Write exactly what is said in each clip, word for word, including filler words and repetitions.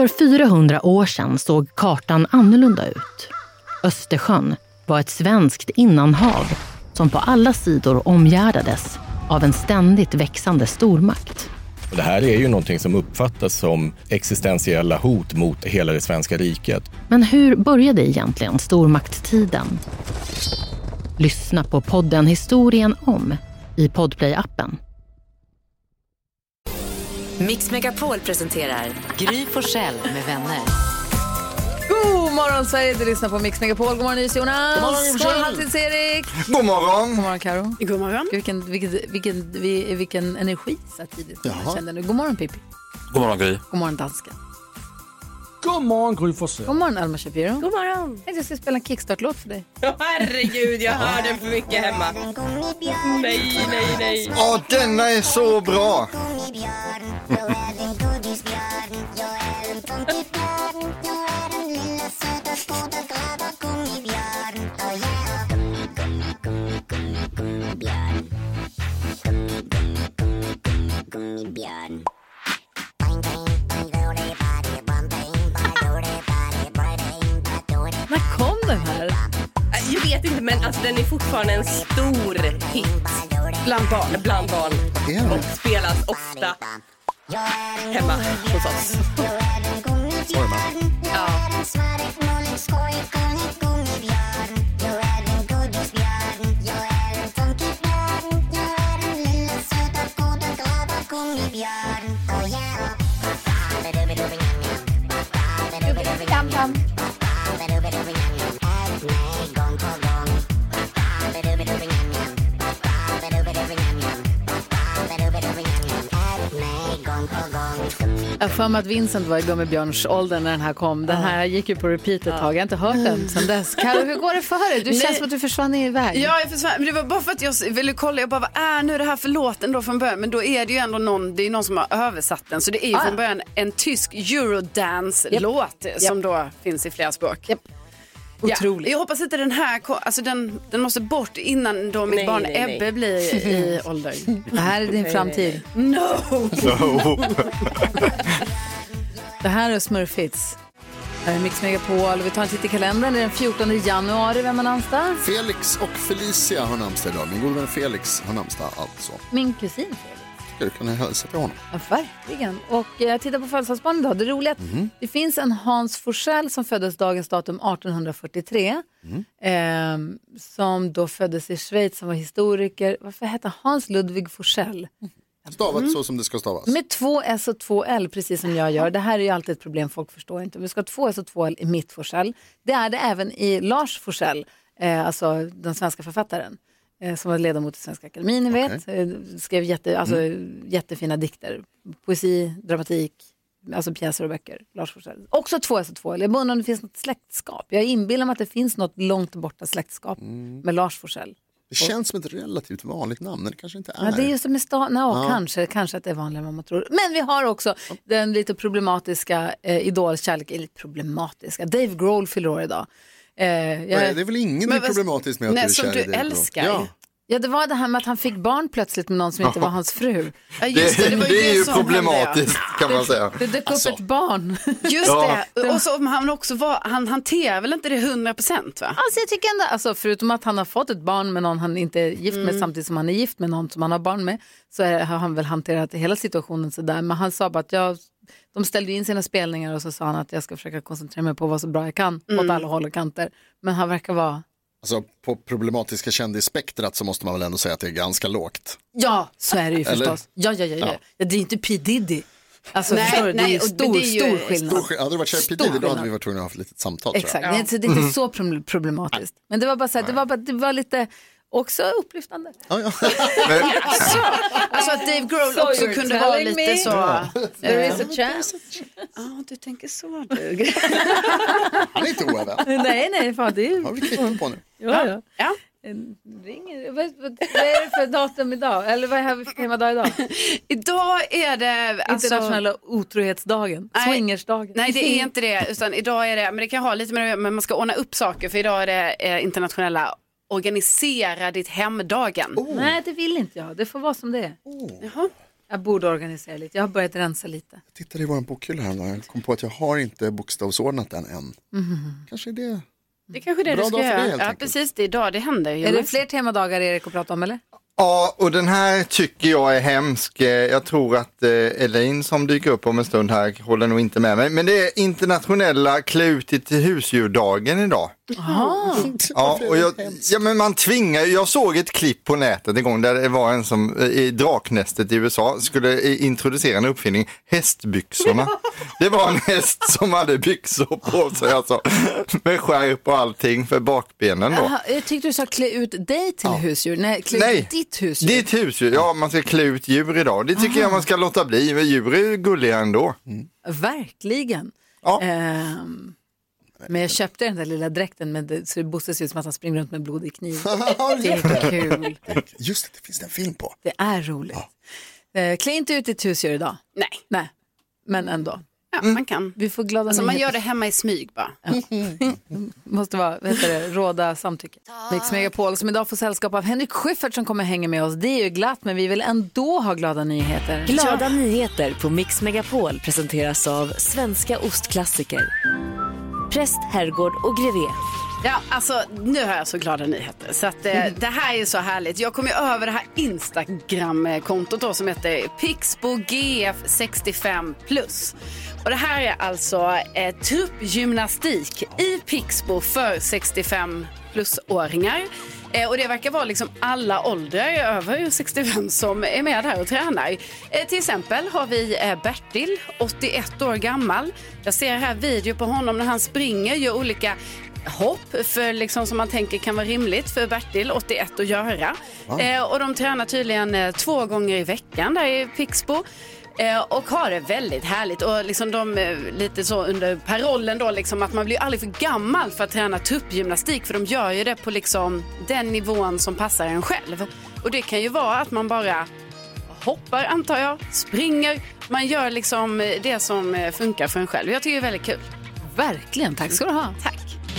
För fyrahundra år sedan såg kartan annorlunda ut. Östersjön var ett svenskt innanhav som på alla sidor omgärdades av en ständigt växande stormakt. Det här är ju någonting som uppfattas som existentiella hot mot hela det svenska riket. Men hur började egentligen stormaktstiden? Lyssna på podden Historien om i Podplay-appen. Mix Megapol presenterar Gry Forssell med vänner. God morgon Sverige, du lyssnar på Mix Megapol. God morgon Jonas. God morgon, God morgon Halvtids-Erik. God morgon. God morgon Karo. God morgon. Vilken, vilken, vilken, vilken, vilken energi så tidigt. Jag kände nu. God morgon Pippi. God morgon Gry. God morgon dansken. God morgon Gry Forssell. God morgon Alma Shapiro. God morgon. Jag ska spela en kickstart-låt för dig. Oh, herregud, jag hör den för mycket hemma. Nej, nej, nej. Ja, oh, denna är så bra. När kom den här? Jag vet inte, men alltså, den är fortfarande en stor hit bland barn. Bland barn. Och spelas ofta hemma hos oss. Ja. Jag får mig att Vincent var i Gummibjörns ålder när den här kom. Den här gick ju på repeat ett tag. Jag har inte hört den sedan dess. Karo, hur går det för dig? Du känns som att du försvann iväg. Ja, jag försvann. Men det var bara för att jag ville kolla. Jag bara, vad är nu det här för låten då från början? Men då är det ju ändå någon, det är någon som har översatt den. Så det är ju ah, från början en tysk Eurodance-låt yep. som yep. då finns i flera språk. Yep. Otroligt. Ja, jag hoppas inte den här, alltså den, den måste bort innan då mitt nej, barn nej, Ebbe nej. blir i ålder. Det här är din nej, framtid. Nej, nej. No! No. Det här är Smurfits. Det här är Mix Megapol. Vi tar en titt i kalendern. Det är den fjortonde januari. Vem har namnsdag? Felix och Felicia har namnsdag idag. Min god vän Felix har namnsdag alltså. Min kusin Felix. Du kan hälsa till honom. Ja, verkligen. Och jag tittar på födelsedagsbarn idag. Det är roligt. Mm. Det finns en Hans Forsell som föddes dagens datum arton fyrtiotre. Mm. Eh, som då föddes i Schweiz, som var historiker. Varför heter Hans Ludvig Forsell? Mm. Stavat mm. så som det ska stavas. Med två S och två L, precis som jag gör. Det här är ju alltid ett problem, folk förstår inte. Vi ska ha två S och två L i mitt Forsell. Det är det även i Lars Forsell, eh, alltså den svenska författaren. Som var ledamot i Svenska Akademin, ni vet. Okay. Skrev jätte, alltså, mm. jättefina dikter. Poesi, dramatik, alltså pjäser och böcker. Lars Forsell. Också två S och två L. Jag undrar om det finns något släktskap. Jag inbillar mig att det finns något långt borta släktskap mm. med Lars Forsell. Det känns som ett relativt vanligt namn, men det kanske inte är. Ja, det är just det med sta- no, ja. kanske, kanske att det är vanligare än man tror. Men vi har också den lite problematiska eh, idolkärlek, eller problematiska. Dave Grohl fyller år idag. Eh, jag, det är väl inget problematiskt med att nej, du är kär i Dave Grohl? Som du älskar. Ja. Ja, det var det här med att han fick barn plötsligt med någon som inte var hans fru. Ja, just det, det, var ju det är det ju som problematiskt hände, ja. kan man säga. Det, det dök alltså. upp ett barn. Just ja. det. Och så han också var, han hanterar väl inte det hundra procent va? Alltså jag tycker ändå, alltså förutom att han har fått ett barn med någon han inte är gift med mm. samtidigt som han är gift med någon som han har barn med, så är, har han väl hanterat hela situationen så där. Men han sa bara att jag, de ställde in sina spelningar och så sa han att jag ska försöka koncentrera mig på vad så bra jag kan mm. åt alla håll och kanter. Men han verkar vara... Alltså på problematiska kändisspektrat så måste man väl ändå säga att det är ganska lågt. Ja, så är det ju förstås. Ja, ja, ja, ja. ja. Det är inte P. Diddy. Alltså nej, förstår du, det är ju stor, det är ju stor skillnad. Stor, hade det varit kär P. Diddy då hade vi varit tvungna att ha ett litet samtal. Exakt, tror jag. Så det är inte så problematiskt. Men det var bara så här, det var, bara, det var lite... Också upplyftande. Ja, ja. alltså, alltså att Dave Grohl so också kunde vara lite me. så... Ja. There is a chance. Ja, oh, du tänker så, du. Han är inte oäven. Nej, nej, fan det är... Har vi klippt på nu? Ja, ja. ja. Ringer. Vad, vad, vad är det för datum idag? Eller vad är det för temadag idag? Idag är det... Alltså... Internationella otrohetsdagen. Nej, swingersdagen. Nej, det är inte det. Utan idag är det... Men det kan ha lite med det, men man ska ordna upp saker. För idag är det eh, internationella... Organisera ditt hemdagen. Oh. Nej, det vill inte jag. Det får vara som det är. Oh. Jaha. Jag borde organisera lite. Jag har börjat rensa lite. Jag tittade i vår bokhylla här och jag kom på att jag har inte bokstavsordnat den än. Mm. Kanske är det... Det kanske är det Bra du ska göra. Ja, enkelt. precis. Det är idag det händer. Är det fler temadagar, Erik, att prata om, eller? Ja, och den här tycker jag är hemsk. Jag tror att eh, Elaine som dyker upp om en stund här håller nog inte med mig. Men det är internationella klä ut till husdjurdagen idag. Aha. Ja, och jag, ja, men man tvingar. Jag såg ett klipp på nätet en gång där det var en som i draknästet i U S A skulle introducera en uppfinning, hästbyxorna. Det var en häst som hade byxor på sig alltså, med skärp och allting för bakbenen då. Aha, jag tyckte du sa klä ut dig till ja. husdjur. Nej, klä Nej, ut ditt husdjur. Ditt husdjur, ja, man ska klä ut djur idag. Det tycker Aha. jag man ska låta bli, men djur är gulliga ändå. Mm. Verkligen. Ja. Um... Men jag köpte den där lilla dräkten med det, så det Bosse ser ut som att han springer runt med blodig kniv. Det är kul. Just det, det finns en film på. Det är roligt. Ja. Uh, klä inte ut ditt husdjur idag. Nej. Nej, men ändå. Ja, mm. man kan. Vi får glada alltså, man gör det hemma i smyg bara. Ja. Måste vara, vad heter det, råda samtycke. Mix Megapol som idag får sällskap av Henrik Schyffert som kommer hänga med oss. Det är ju glatt, men vi vill ändå ha glada nyheter. Glada nyheter på Mix Megapol presenteras av Svenska ostklassiker. Präst, herrgård och grevé. Ja, alltså nu har jag så glada nyheter. Så att eh, det här är så härligt. Jag kom ju över det här Instagram-kontot då som heter Pixbo G F sextiofem plus. Och det här är alltså eh, truppgymnastik i Pixbo för sextiofem plus-åringar. Eh, och det verkar vara liksom alla åldrar över sextiofem som är med här och tränar. Eh, till exempel har vi eh, Bertil, åttioett år gammal. Jag ser här video på honom när han springer, gör olika hopp för liksom som man tänker kan vara rimligt för Bertil, åttioett, att göra. Wow. Eh, och de tränar tydligen eh, två gånger i veckan där i Pixbo. Eh, och har det väldigt härligt och liksom de eh, lite så under parollen då liksom att man blir aldrig för gammal för att träna tuppgymnastik, för de gör ju det på liksom den nivån som passar en själv. Och det kan ju vara att man bara hoppar, antar jag, springer, man gör liksom det som funkar för en själv. Jag tycker det är väldigt kul. Verkligen, tack ska du ha. Tack.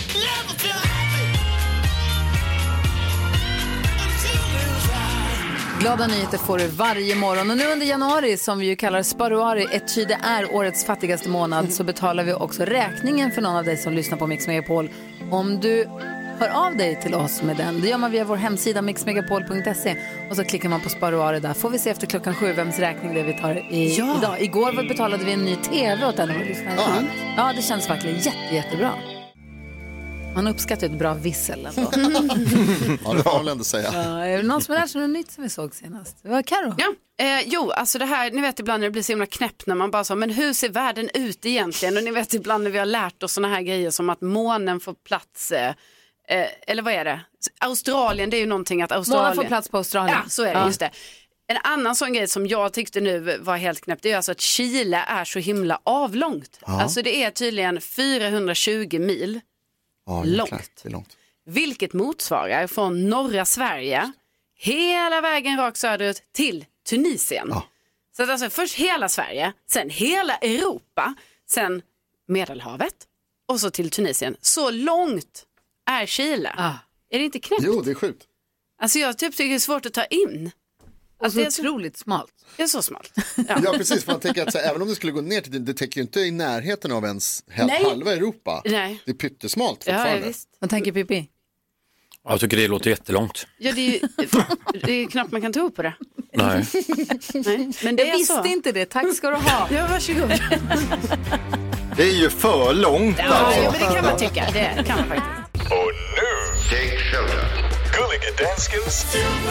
Glada nyheter får du varje morgon. Och nu under januari, som vi ju kallar Sparuari, ett ty det är årets fattigaste månad, så betalar vi också räkningen för någon av dig som lyssnar på Mix Megapol. Om du hör av dig till oss med den, det gör man via vår hemsida mix megapol punkt se och så klickar man på Sparuari där. Får vi se efter klockan sju vems räkning det vi tar i, ja. idag. Igår betalade vi en ny tv åt en av våra lyssnare. Ja. ja, det känns verkligen jätte, jättebra. Man uppskattar ett bra vissel ändå. Ja, det får man ändå säga. Ja, är det någon som har lärt sig något nytt som vi såg senast? Det var Karo. Ja, eh, jo, alltså det här, ni vet ibland när det blir så himla knäppt när man bara sa, men hur ser världen ut egentligen? Och ni vet ibland när vi har lärt oss såna här grejer som att månen får plats, eh, eh, eller vad är det? Australien, det är ju någonting att Australien... Månen får plats på Australien. Ja, så är det, ja. Just det. En annan sån grej som jag tyckte nu var helt knäppt, det är alltså att Chile är så himla avlångt. Ja. Alltså det är tydligen fyrahundratjugo mil. Ja, långt. Det är långt. Vilket motsvarar från norra Sverige hela vägen rakt söderut till Tunisien. Ja. Så att alltså först hela Sverige, sen hela Europa, sen Medelhavet och så till Tunisien. Så långt är Chile. Ah. Är det inte knäppt? Jo, det är sjukt. Alltså jag typ tycker det är svårt att ta in. Alltså det är så otroligt smalt. Det är så smalt. Ja, ja precis. För man tänker att så här, även om det skulle gå ner till det, det täcker ju inte i närheten av ens halva Europa. Nej. Det är pyttesmalt fortfarande. Ja, visst. Vad tänker Pippi? Jag tycker det låter jättelångt. Ja, det är ju det är knappt man kan tro på det. Nej. Nej. Men det jag är visste så. inte det. Tack ska du ha. Ja, varsågod. Det är ju för långt ja, alltså. Ja, men det kan man tycka. Det kan man faktiskt. Och nu, Take Shelter. Gullige Danskens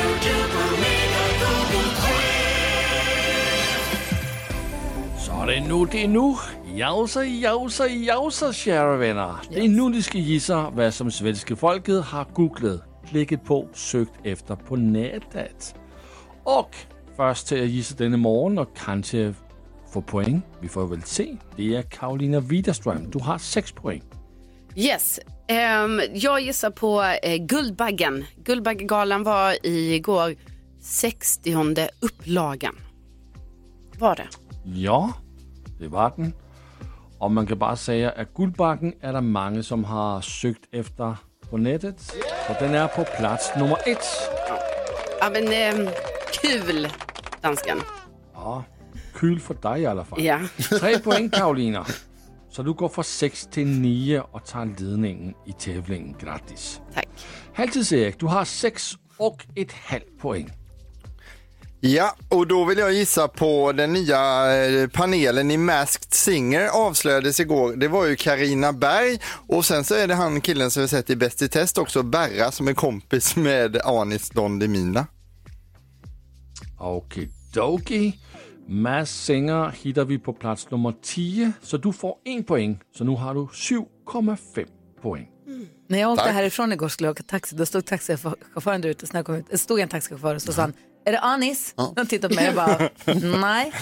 Så är det nu, det är nu. Jausa, jausa, jausa, kära vänner. Det är nu ni ska gissa vad som svenska folket har googlat, klickat på, sökt efter på nätet. Och först till att gissa denna morgon och kanske få poäng, vi får väl se, det är Karolina Widerström. Du har sex poäng. Yes, um, jag gissar på uh, Guldbaggen. Guldbaggegalan var igår sextionde upplagan. Var det? Ja, det var den. Och man kan bara säga att Guldbaggen är det många som har sökt efter på nätet. Så den är på plats nummer ett. Ja, men um, kul, dansken. Ja, kul för dig i alla fall. Ja. Tre poäng, Karolina. Så du går från sex till nio och tar ledningen i tävlingen. Grattis. Tack. Halvtids-Erik, du har sex och ett halvt poäng. Ja, och då vill jag gissa på den nya panelen i Masked Singer avslöjades igår. Det var ju Carina Berg och sen så är det han killen som vi sett i Bäst i test också, Berra, som är kompis med Anis Don Demina. Okej, doki. Masked Singer hittar vi på plats nummer tio, så du får en poäng. Så nu har du sju komma fem poäng. Mm. När jag åkte Tack. härifrån igår skulle jag åka taxi, då stod taxichauffören där ute, så när jag kom ut, det stod en taxichaufför och så sa han, är det Anis? Ja. De tittade på mig och bara, nej.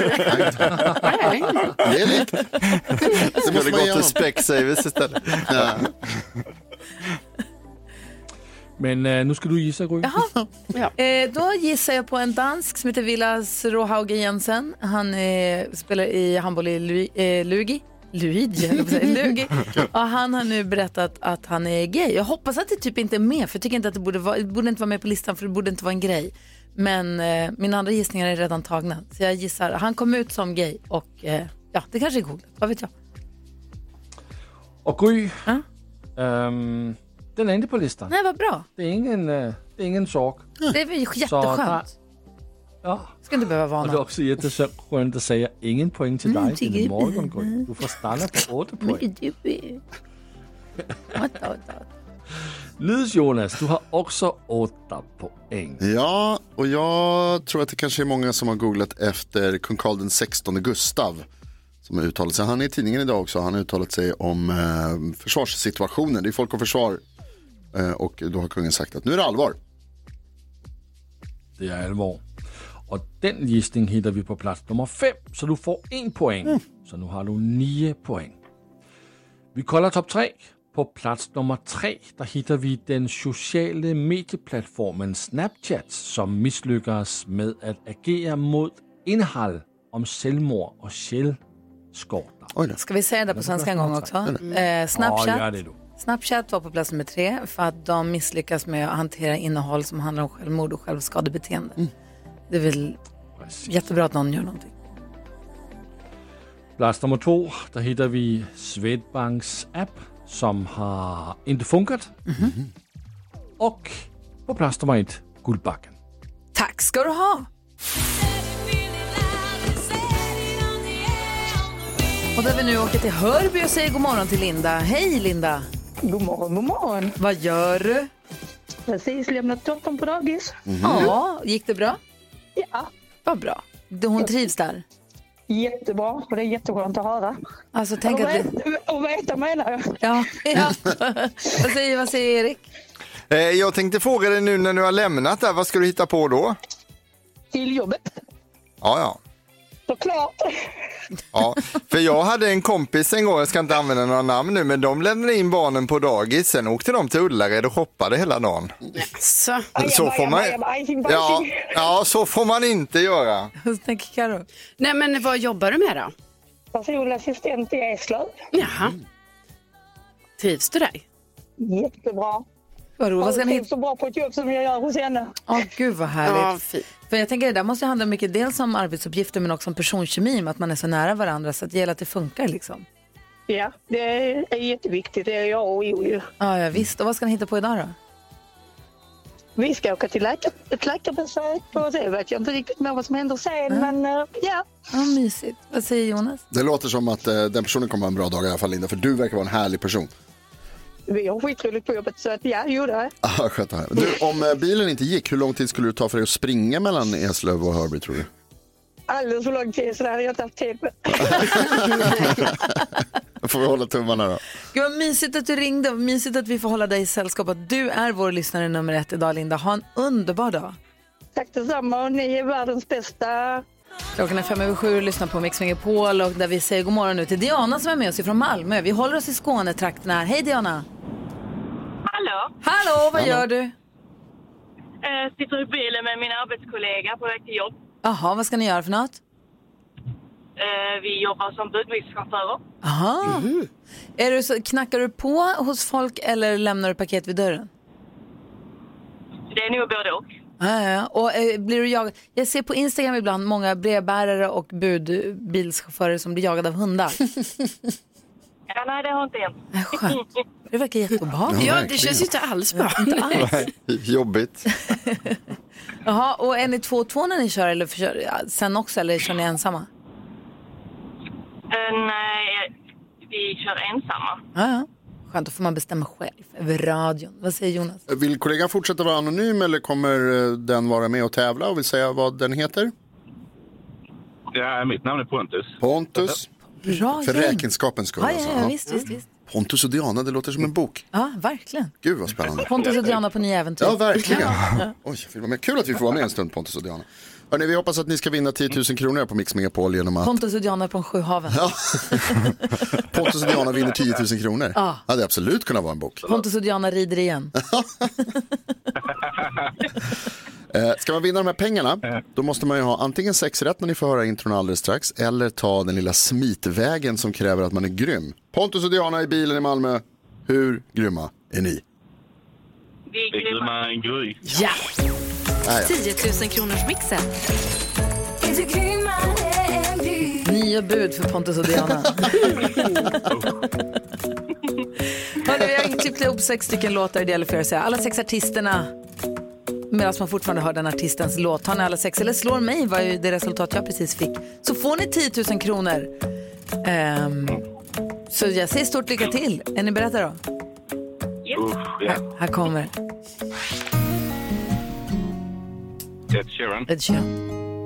Det är likt. Det skulle gå till Specsavers istället. Ja. Men uh, nu ska du gissa, Gry. Jaha. Ja. Eh, då gissar jag på en dansk som heter Vilas Råhauge Jensen. Han eh, spelar i handboll i Lu- eh, Lugi. Luigi, Lugi. Och han har nu berättat att han är gay. Jag hoppas att det typ inte är med, för jag tycker inte att det borde, vara, det borde inte vara med på listan, för det borde inte vara en grej. Men eh, mina andra gissningar är redan tagna. Så jag gissar, han kom ut som gay och eh, ja, det kanske är coolt. Vad vet jag? Och Gry, ja? um, den är inte på listan. Nej, vad bra. Det är ingen, uh, det är ingen sak. Det är väl jätteskönt. Ja. Ska inte behöva vara och det är också jätteskönt att säga ingen poäng till dig mm, i morgon, Gry. Du får stanna på åtta poäng. Lyds Jonas, du har också åtta poäng. Ja, och jag tror att det kanske är många som har googlat efter kung Karl den sextonde Gustav som har uttalat sig. Han är i tidningen idag också. Han har uttalat sig om eh, försvarssituationen. Det är Folk och Försvar. Eh, och då har kungen sagt att nu är det allvar. Det är allvar. Och den gissning hittar vi på plats nummer fem. Så du får en poäng. Mm. Så nu har du nio poäng. Vi kollar topp tre. På plats nummer tre, där hittar vi den sociala medieplattformen Snapchat, som misslyckas med att agera mot innehåll om självmord och självskador. Ska vi säga det på svenska en gång också? Mm. Eh, Snapchat. Ja, gör det då. Snapchat var på plats nummer tre för att de misslyckas med att hantera innehåll som handlar om självmord och självskadebeteende. Mm. Det är väl Precis. jättebra att någon gör någonting. Plats nummer två, där hittar vi Swedbanks app som har inte funkat. Mm-hmm. Och på plats nummer ett, Guldbacken. Tack ska du ha! Och där vi nu åker till Hörby och säger god morgon till Linda. Hej Linda! God morgon, god morgon. Vad gör du? Precis lämnat dottern på dagis. Mm. Ja, gick det bra? Ja. Vad bra. Hon trivs där? Jättebra, och det är jätteskönt att höra. Alltså, tänk och, att veta, vi... och veta menar jag. Ja, ja. vad, säger, vad säger Erik? Eh, jag tänkte fråga dig nu när du har lämnat där, vad ska du hitta på då? Till jobbet. Ja, ja. Såklart. Ja, för jag hade en kompis en gång, jag ska inte använda några namn nu, men de lämnade in barnen på dagis, sen åkte de till Ullared och shoppade hela dagen. Så, så får man, ja, ja, så får man inte göra. Vad tänker Karo? Nej, men vad jobbar du med då? Personlig assistent i Eslöv. Jaha. Trivs du där? Jättebra. Vad roligt. Jag trivs så bra på ett jobb som jag gör hos henne. Åh, gud vad härligt. Ja, för jag tänker, det där måste handla mycket dels om arbetsuppgifter men också om personkemi, med att man är så nära varandra så att det gäller att det funkar liksom. Ja, det är jätteviktigt. Det är jag och Jo. Ja, ja, visst. Och vad ska ni hitta på idag då? Vi ska åka till läkar, ett läkarbesök och det vet jag inte riktigt med vad som händer sen, mm. men uh, ja. Ja, mysigt. Vad säger Jonas? Det låter som att uh, den personen kommer ha en bra dag i alla fall, Linda, för du verkar vara en härlig person. Vi har skitroligt på jobbet, så att ja, jo det är. Ah, skönt här. Du, om uh, bilen inte gick, hur lång tid skulle det ta för dig att springa mellan Eslöv och Hörby, tror du? Alldeles för lång tid, så där har jag inte haft tid med. Får vi hålla tummarna då. Gud vad mysigt att du ringde, mysigt att vi får hålla dig i sällskap. Att du är vår lyssnare nummer ett idag, Linda. Ha en underbar dag. Tack detsamma, och ni är världens bästa. Klockan är fem över sju och lyssnar på Mix Megapol, och där vi säger god morgon nu till Diana som är med oss från Malmö. Vi håller oss i Skånetrakten här. Hej Diana. Hallå. Hallå, vad Hallå. gör du? Jag sitter i bilen med min arbetskollega på väg till jobb. Jaha, vad ska ni göra för något? Vi jobbar som budbilschaufförer. Aha. Mm. Är du så, knackar du på hos folk eller lämnar du paket vid dörren? Det är nog både och. Ja, ja. Och eh, blir du jagad? Jag ser på Instagram ibland många brevbärare och budbilschaufförer som blir jagade av hundar. Ja, nej, det har inte än. Äh, skönt. Det verkar jätteobehagligt. Ja, det känns ju inte alls bra. Inte alls. Jobbigt. Jaha, och är ni två och två när ni kör eller för, ja, sen också, eller kör ni ensamma? Uh, nej, vi kör ensamma. Ja, ja. Skönt, då får man bestämma själv över radion. Vad säger Jonas? Vill kollegan fortsätta vara anonym eller kommer den vara med och tävla och vill säga vad den heter? Ja, mitt namn är Pontus. Pontus. Bra, för räkenskapens skull. Ja, ja, ja, alltså. visst, visst, visst. Pontus och Diana, det låter som en bok. Ja, verkligen. Gud vad spännande. Pontus och Diana på nya äventyr. Ja, verkligen. Ja. Oj, jag vill vara med. Kul att vi får vara med en stund, Pontus och Diana. Hörrni, vi hoppas att ni ska vinna tio tusen kronor på Mix Megapol genom att... Pontus och Diana på en sjuhaven. Ja. Pontus och Diana vinner tio tusen kronor. Ja. Ja, det absolut kunna vara en bok. Pontus och Diana rider igen. Eh, ska man vinna de här pengarna, då måste man ju ha antingen sex rätt när ni får höra intron alldeles strax, eller ta den lilla smitvägen som kräver att man är grym. Pontus och Diana i bilen i Malmö, hur grymma är ni? Vi är grymma. En gry. Ja! tio tusen kronors mixen. Nya bud för Pontus och Diana. Hörde, vi har klippt ihop sex stycken låtar, det gäller för att säga. Alla sex artisterna, medan man fortfarande hör den artistens låt. Tar ni alla sex eller slår mig, var ju det resultat jag precis fick, så får ni tio tusen kronor. Um, så jag säger stort lycka till. Är ni beredda då? Uff, ja. Här, här kommer Ed Sheeran. Ed Sheeran.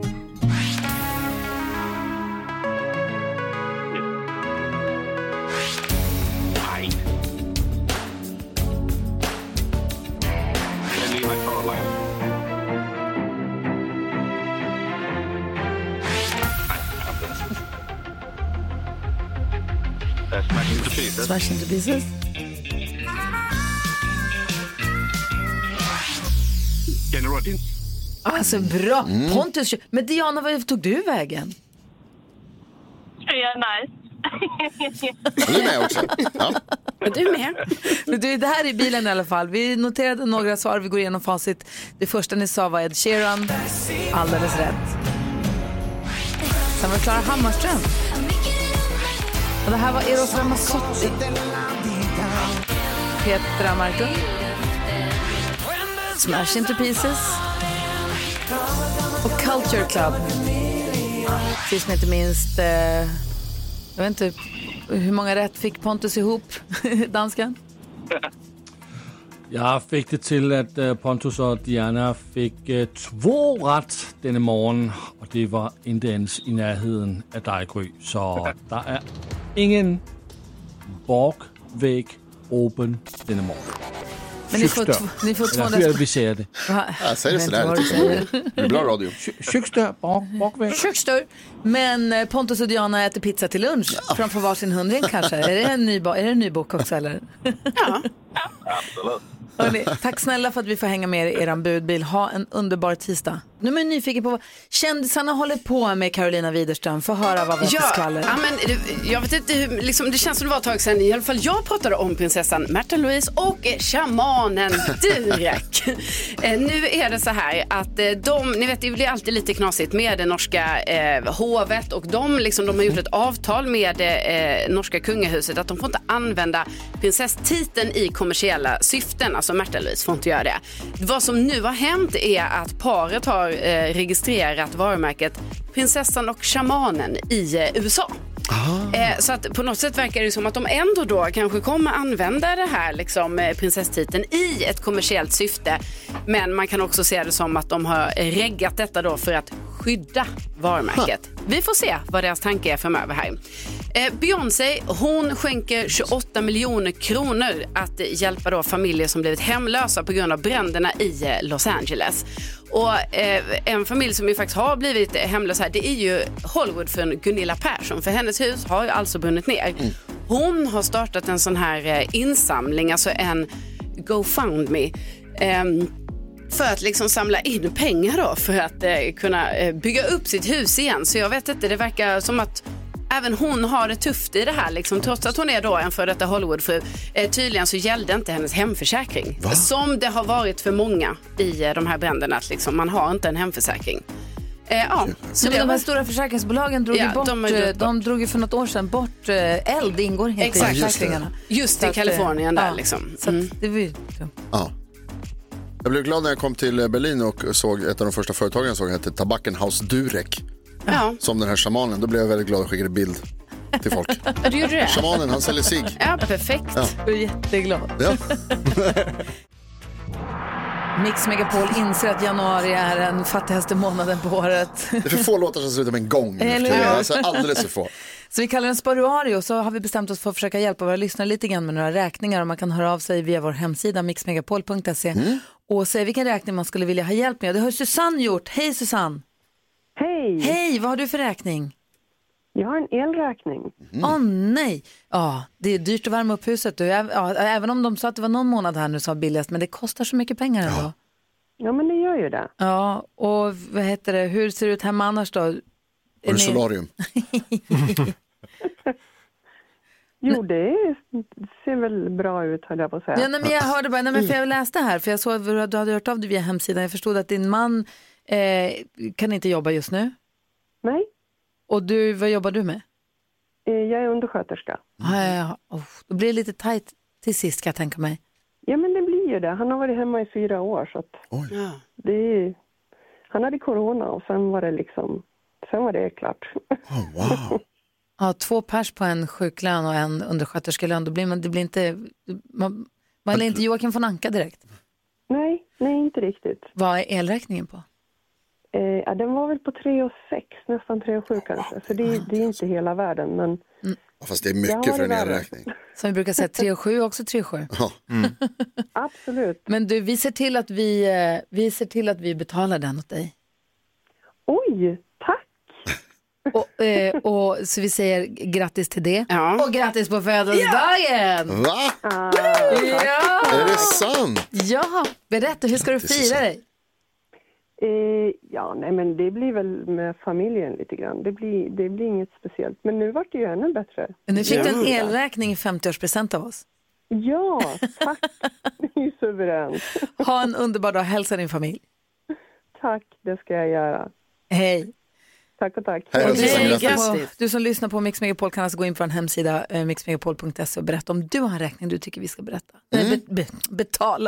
Smash into pieces. Smash into pieces. Kenny Rogers. Alltså bra. Mm. Pontus, men Diana, vad tog du vägen? Ja, nej. Du är med också. Ja. Är du med? Du är det här i bilen i alla fall. Vi noterade några svar, vi går igenom facit. Det första ni sa var Ed Sheeran. Alldeles rätt. Sen var det Klara Hammarström. Och det här var Eros Ramazzotti. Petra Marklund. Smash into pieces. Och Culture Club. Sist men inte minst, eh, jag vet inte hur många rätt fick Pontus ihop, danskan? Jag fick det till att uh, Pontus och Diana fick uh, två rätt denna morgon, och det var inte ens i närheten av dig, Gry. Så det är ingen bakväg öppen denna morgon. Men ni får, t- ni får tvåhundra... Jag vi säger det. Ja, säg det sådär. Det är bra radio. Köksdörr, bak, bakväg. Köksdörr. Men Pontus och Diana äter pizza till lunch. Ja. Framför varsin hundring kanske. Är det en ny, ba- är det en ny bok också eller? Ja. Absolut. Hörrni, tack snälla för att vi får hänga med er i eran budbil. Ha en underbar tisdag. Nu är jag nyfiken på vad kändisarna håller på med. Carolina Widerström, få höra vad vi har för skvaller. Ja, men det, jag vet inte hur, liksom, det känns som det var ett tag sedan. I alla fall jag pratade om prinsessan Märta Louise och eh, shamanen Durek. eh, nu är det så här att eh, de, ni vet, det blir alltid lite knasigt med det norska eh, hovet, och de, liksom, de har gjort ett avtal med eh, norska kungahuset att de får inte använda prinsesstiteln i kommersiella syften. Alltså Märta Louise får inte göra det. Vad som nu har hänt är att paret har eh, registrerat varumärket Prinsessan och shamanen i eh, U S A. Eh, så att på något sätt verkar det som att de ändå då kanske kommer använda det här liksom, eh, prinsesstiteln i ett kommersiellt syfte. Men man kan också se det som att de har reggat detta då för att skydda varumärket. Vi får se vad deras tanke är framöver här. Eh, Beyoncé, hon skänker tjugoåtta miljoner kronor att hjälpa då familjer som blivit hemlösa på grund av bränderna i eh, Los Angeles. Och eh, en familj som ju faktiskt har blivit hemlös här, det är ju Hollywoodfrun Gunilla Persson. För hennes hus har ju alltså brunnit ner. Mm. Hon har startat en sån här eh, insamling, alltså en GoFundMe. Eh, för att liksom samla in pengar då för att eh, kunna eh, bygga upp sitt hus igen. Så jag vet inte, det verkar som att även hon har det tufft i det här liksom, trots att hon är då en för detta Hollywoodfru. Eh, tydligen så gällde inte hennes hemförsäkring. Va? Som det har varit för många i eh, de här bränderna, att liksom, man har inte en hemförsäkring. Eh, ja, så det de här stora försäkringsbolagen drog, ja, ju bort, de, de, de drog ju för något år sedan bort eh, eld, det ingår helt exakt, i försäkringarna. Just, just i Kalifornien där ja, liksom. Så mm. det var ju... Ja. Jag blev glad när jag kom till Berlin och såg ett av de första företagen jag såg hette Tabackenhaus Durek. Ja. Som den här shamanen. Då blev jag väldigt glad och skickade bild till folk. Ja, du gjorde det? Shamanen, han säljer sig. Ja, perfekt. Ja. Jag är jätteglad. Ja. Mix Megapol inser att januari är den fattigaste månaden på året. Det är för få låtar som slutar med en gång. Alltså, alldeles för få. Så vi kallar den Sparuario, så har vi bestämt oss för att försöka hjälpa våra lyssnare lite grann med några räkningar. Och man kan höra av sig via vår hemsida mix megapol punkt se mm. och säga vilken räkning man skulle vilja ha hjälp med. Det har Susanne gjort. Hej Susanne! Hej! Hej, vad har du för räkning? Jag har en elräkning. Åh mm. oh, nej! Ja, det är dyrt att värma upp huset. Ja, även om de sa att det var någon månad här nu som var billigast, men det kostar så mycket pengar ändå. Ja, ja men det gör ju det. Ja, och vad heter det? Hur ser det ut hemma annars då? Har du solarium? Jo, det ser väl bra ut, höll jag på att säga. Ja, nej, men jag hörde bara, nej, men för jag läste här, för jag såg att du hade hört av dig via hemsidan. Jag förstod att din man eh, kan inte jobba just nu. Nej. Och du, vad jobbar du med? Eh, jag är undersköterska. Mm. Ja, ja, ja. Oh, då blir det lite tajt till sist, kan jag tänka mig. Ja, men det blir ju det. Han har varit hemma i fyra år, så att Oj. det är, han hade corona och sen var det liksom, sen var det klart. Oh, wow. Ja, två pers på en sjuklön och en undersköterskelön, då blir man, det blir inte, man, man är inte Joakim von Anka direkt. Nej, nej inte riktigt. Vad är elräkningen på? Eh, ja, den var väl på tre och sex, nästan tre och sju kanske. Så det, det är inte hela världen, men... Mm. Ja, fast det är mycket för en elräkning. Som vi brukar säga, tre och sju också tre och sju. Ja. Mm. Absolut. Men du, vi ser till att vi, vi ser till att vi betalar den åt dig. Oj, tack! Och, eh, och så vi säger grattis till det. Ja. Och grattis på födelsedagen! Ja. Va? Ah, ja. Är det sant? Ja, berätta, hur ska du fira dig? Eh, ja, nej men det blir väl med familjen lite grann. Det blir, det blir inget speciellt. Men nu var det ju ännu bättre. Nu fick du en elräkning i femtio-årspresent av oss. Ja, tack. Det är ju suveränt. Ha en underbar dag, hälsa din familj. Tack, det ska jag göra. Hej. Tack och tack. Hej, och du, hej, som på, du som lyssnar på Mix Megapol kan alltså gå in på en hemsida, eh, mix megapol punkt se, och berätta om du har en räkning du tycker vi ska berätta. Mm. Nej, be, be, betala.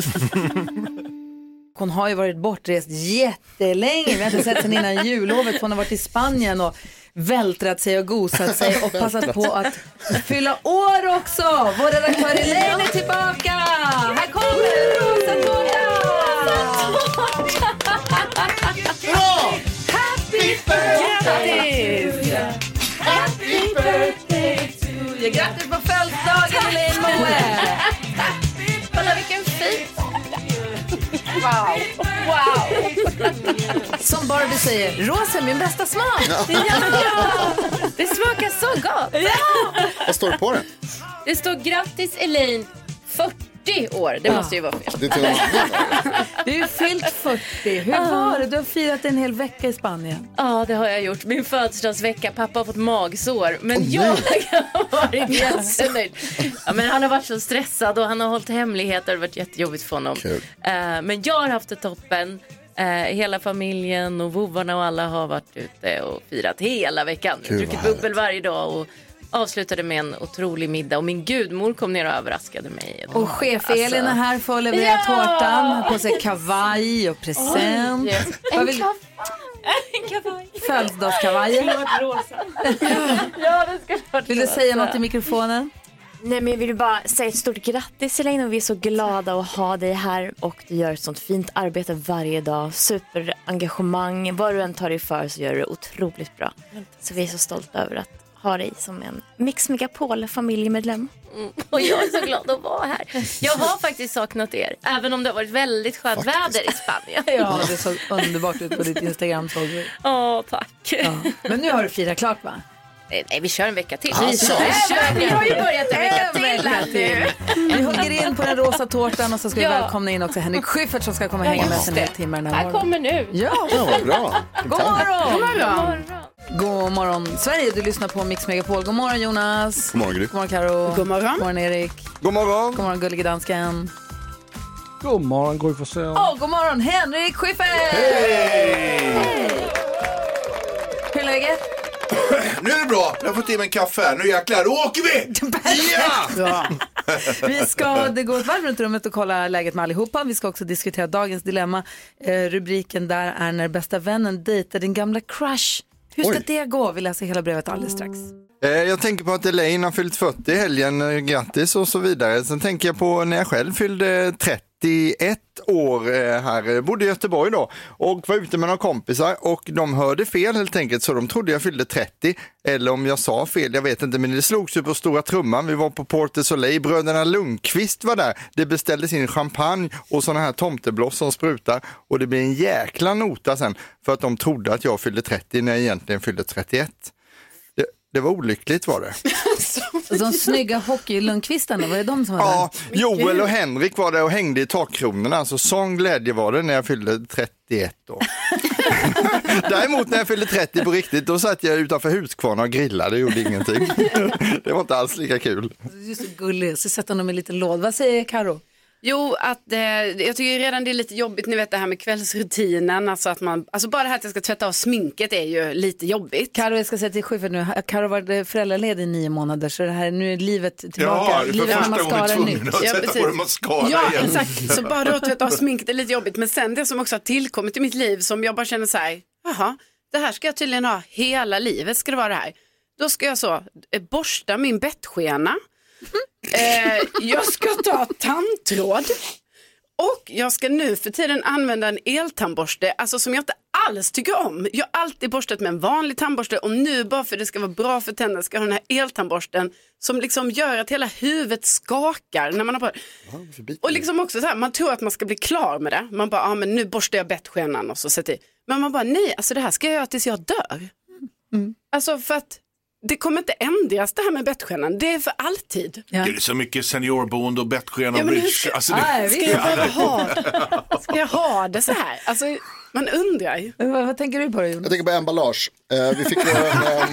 Hon har ju varit bortrest jättelänge. Vi har inte sett henne innan jullovet. Hon har varit i Spanien och vältrat sig och gosat sig och passat på att fylla år också. Vår redaktör Elaine är tillbaka. Här kommer Rosa Tårta. Happy birthday! Happy birthday to you. Grattis på födelsedagen, Elaine Moe. Kolla vilken fin. Wow, wow. Som Barbie säger, rosa är min bästa smak. Ja. Ja. Det smakar så gott. Ja. Vad står det på det? Det står grattis Elaine, fyrtio år. Det måste ju vara fel. Det är, det är ju fyllt fyrtio. Hur var det? Du har firat en hel vecka i Spanien. Ja, det har jag gjort. Min födelsedagsvecka. Pappa har fått magsår. Men oh, jag har varit jättenöjd. Ja, men han har varit så stressad och han har hållit hemligheter. Det har varit jättejobbigt för honom. Uh, men jag har haft det toppen. Uh, hela familjen och vovarna och alla har varit ute och firat hela veckan. Kul, druckit bubbel varje dag och avslutade med en otrolig middag. Och min gudmor kom ner och överraskade mig. Och chef Elin är alltså här för att leverera ja! tårtan. På sig kavaj och present. Oh, yes. En vill... kavaj. En kavaj. Födelsedagskavajen. Ja, det ska vara. Vill du säga något i mikrofonen? Nej, men jag vill bara säga ett stort grattis Elaine, och vi är så glada att ha dig här och du gör ett sånt fint arbete varje dag, superengagemang, vad du än tar dig för så gör du det otroligt bra, så vi är så stolta över att ha dig som en Mix Megapol familjemedlem. Mm. Och jag är så glad att vara här. Jag har faktiskt saknat er, även om det har varit väldigt skönt väder i Spanien. Ja, det såg underbart ut på ditt Instagram, såg du. Åh, tack. Ja. Men nu har du firat klart, va? Nej, vi kör en vecka till. Alltså. Vi, kör, vi har ju börjat en vecka till här nu. Vi hugger in på den rosa tårtan och så ska Ja. vi välkomna in också Henrik Schyffert som ska komma och hänga med oss en hel timme den här Här morgonen. kommer nu. Ja, Ja, vad bra. God morgon. God morgon. God morgon Sverige, du lyssnar på Mix Megapol. God morgon Jonas. God morgon, Gry. God morgon Karo. God morgon. God morgon Erik. God morgon. God morgon gullige dansken. God morgon, Gry Forssell. Och god morgon Henrik Schyffert. Hej! Hur är läget? Nu är det bra, jag har fått i mig en kaffe här. Nu jäklar, då åker vi! Ja! Vi ska det gå ett varv runt rummet och kolla läget med allihopa. Vi ska också diskutera dagens dilemma. Eh, rubriken där är när bästa vännen dejtar din gamla crush. Hur ska Oj. det gå? Vi läser hela brevet alldeles strax. Eh, Jag tänker på att Elaine har fyllt fyrtio i helgen, eh, grattis och så vidare. Sen tänker jag på när jag själv fyllde trettioett år eh, här, jag bodde i Göteborg då och var ute med några kompisar och de hörde fel helt enkelt så de trodde jag fyllde trettio eller om jag sa fel, jag vet inte, men det slogs ju på stora trumman. Vi var på Port de Soleil, bröderna Lundqvist var där, det beställdes in champagne och såna här tomtebloss som sprutar och det blev en jäkla nota sen för att de trodde att jag fyllde trettio när jag egentligen fyllde trettioett. Det, det var olyckligt var det. De snygga hockeylundqvistarna, var det de som var Ja, där? Joel och Henrik var där och hängde i takkronorna. Så sån glädje var det när jag fyllde trettioett år. Däremot när jag fyllde trettio på riktigt, då satt jag utanför Huskvarna och grillade. Det gjorde ingenting. Det var inte alls lika kul. Just så gullig, så sätter de i en liten låd. Vad säger Karo? Jo, att eh, jag tycker redan det är lite jobbigt, ni vet det här med kvällsrutinen, alltså att man, alltså bara det här att jag ska tvätta av sminket är ju lite jobbigt. Karo, jag ska säga till Schyffert nu, Karo var föräldraledig i nio månader så det här, nu är livet tillbaka. Ja, för livet första med gången mascara tvungen nytt. att Ja, sätta precis. på det mascara Ja, igen. exakt. Så bara då att tvätta av sminket är lite jobbigt, men sen det som också har tillkommit i mitt liv som jag bara känner så här, jaha, det här ska jag tydligen ha hela livet, ska det vara det här. Då ska jag så eh, borsta min bettskena. Eh, jag ska ta tandtråd. Och jag ska nu för tiden använda en eltandborste, alltså som jag inte alls tycker om. Jag har alltid borstat med en vanlig tandborste och nu bara för att det ska vara bra för tänderna ska jag ha den här eltandborsten som liksom gör att hela huvudet skakar när man har på. Och liksom också så här, man tror att man ska bli klar med det. Man bara, ja ah, men nu borstar jag bettskenan och så sätter i. Men man bara, nej, alltså det här ska jag göra tills jag dör. Mm. Alltså för att det kommer inte ändras det här med bettskenan. Det är för alltid. Ja. Det är så mycket seniorboende och bettskena Ja, och men hur bridge. ska, Alltså, det... Nej, ska, jag behöva ha, ska jag ha det så här? Alltså, man undrar ju. Vad, vad tänker du på det, Jonas? Jag tänker på emballage. Eh, vi fick vara, eh,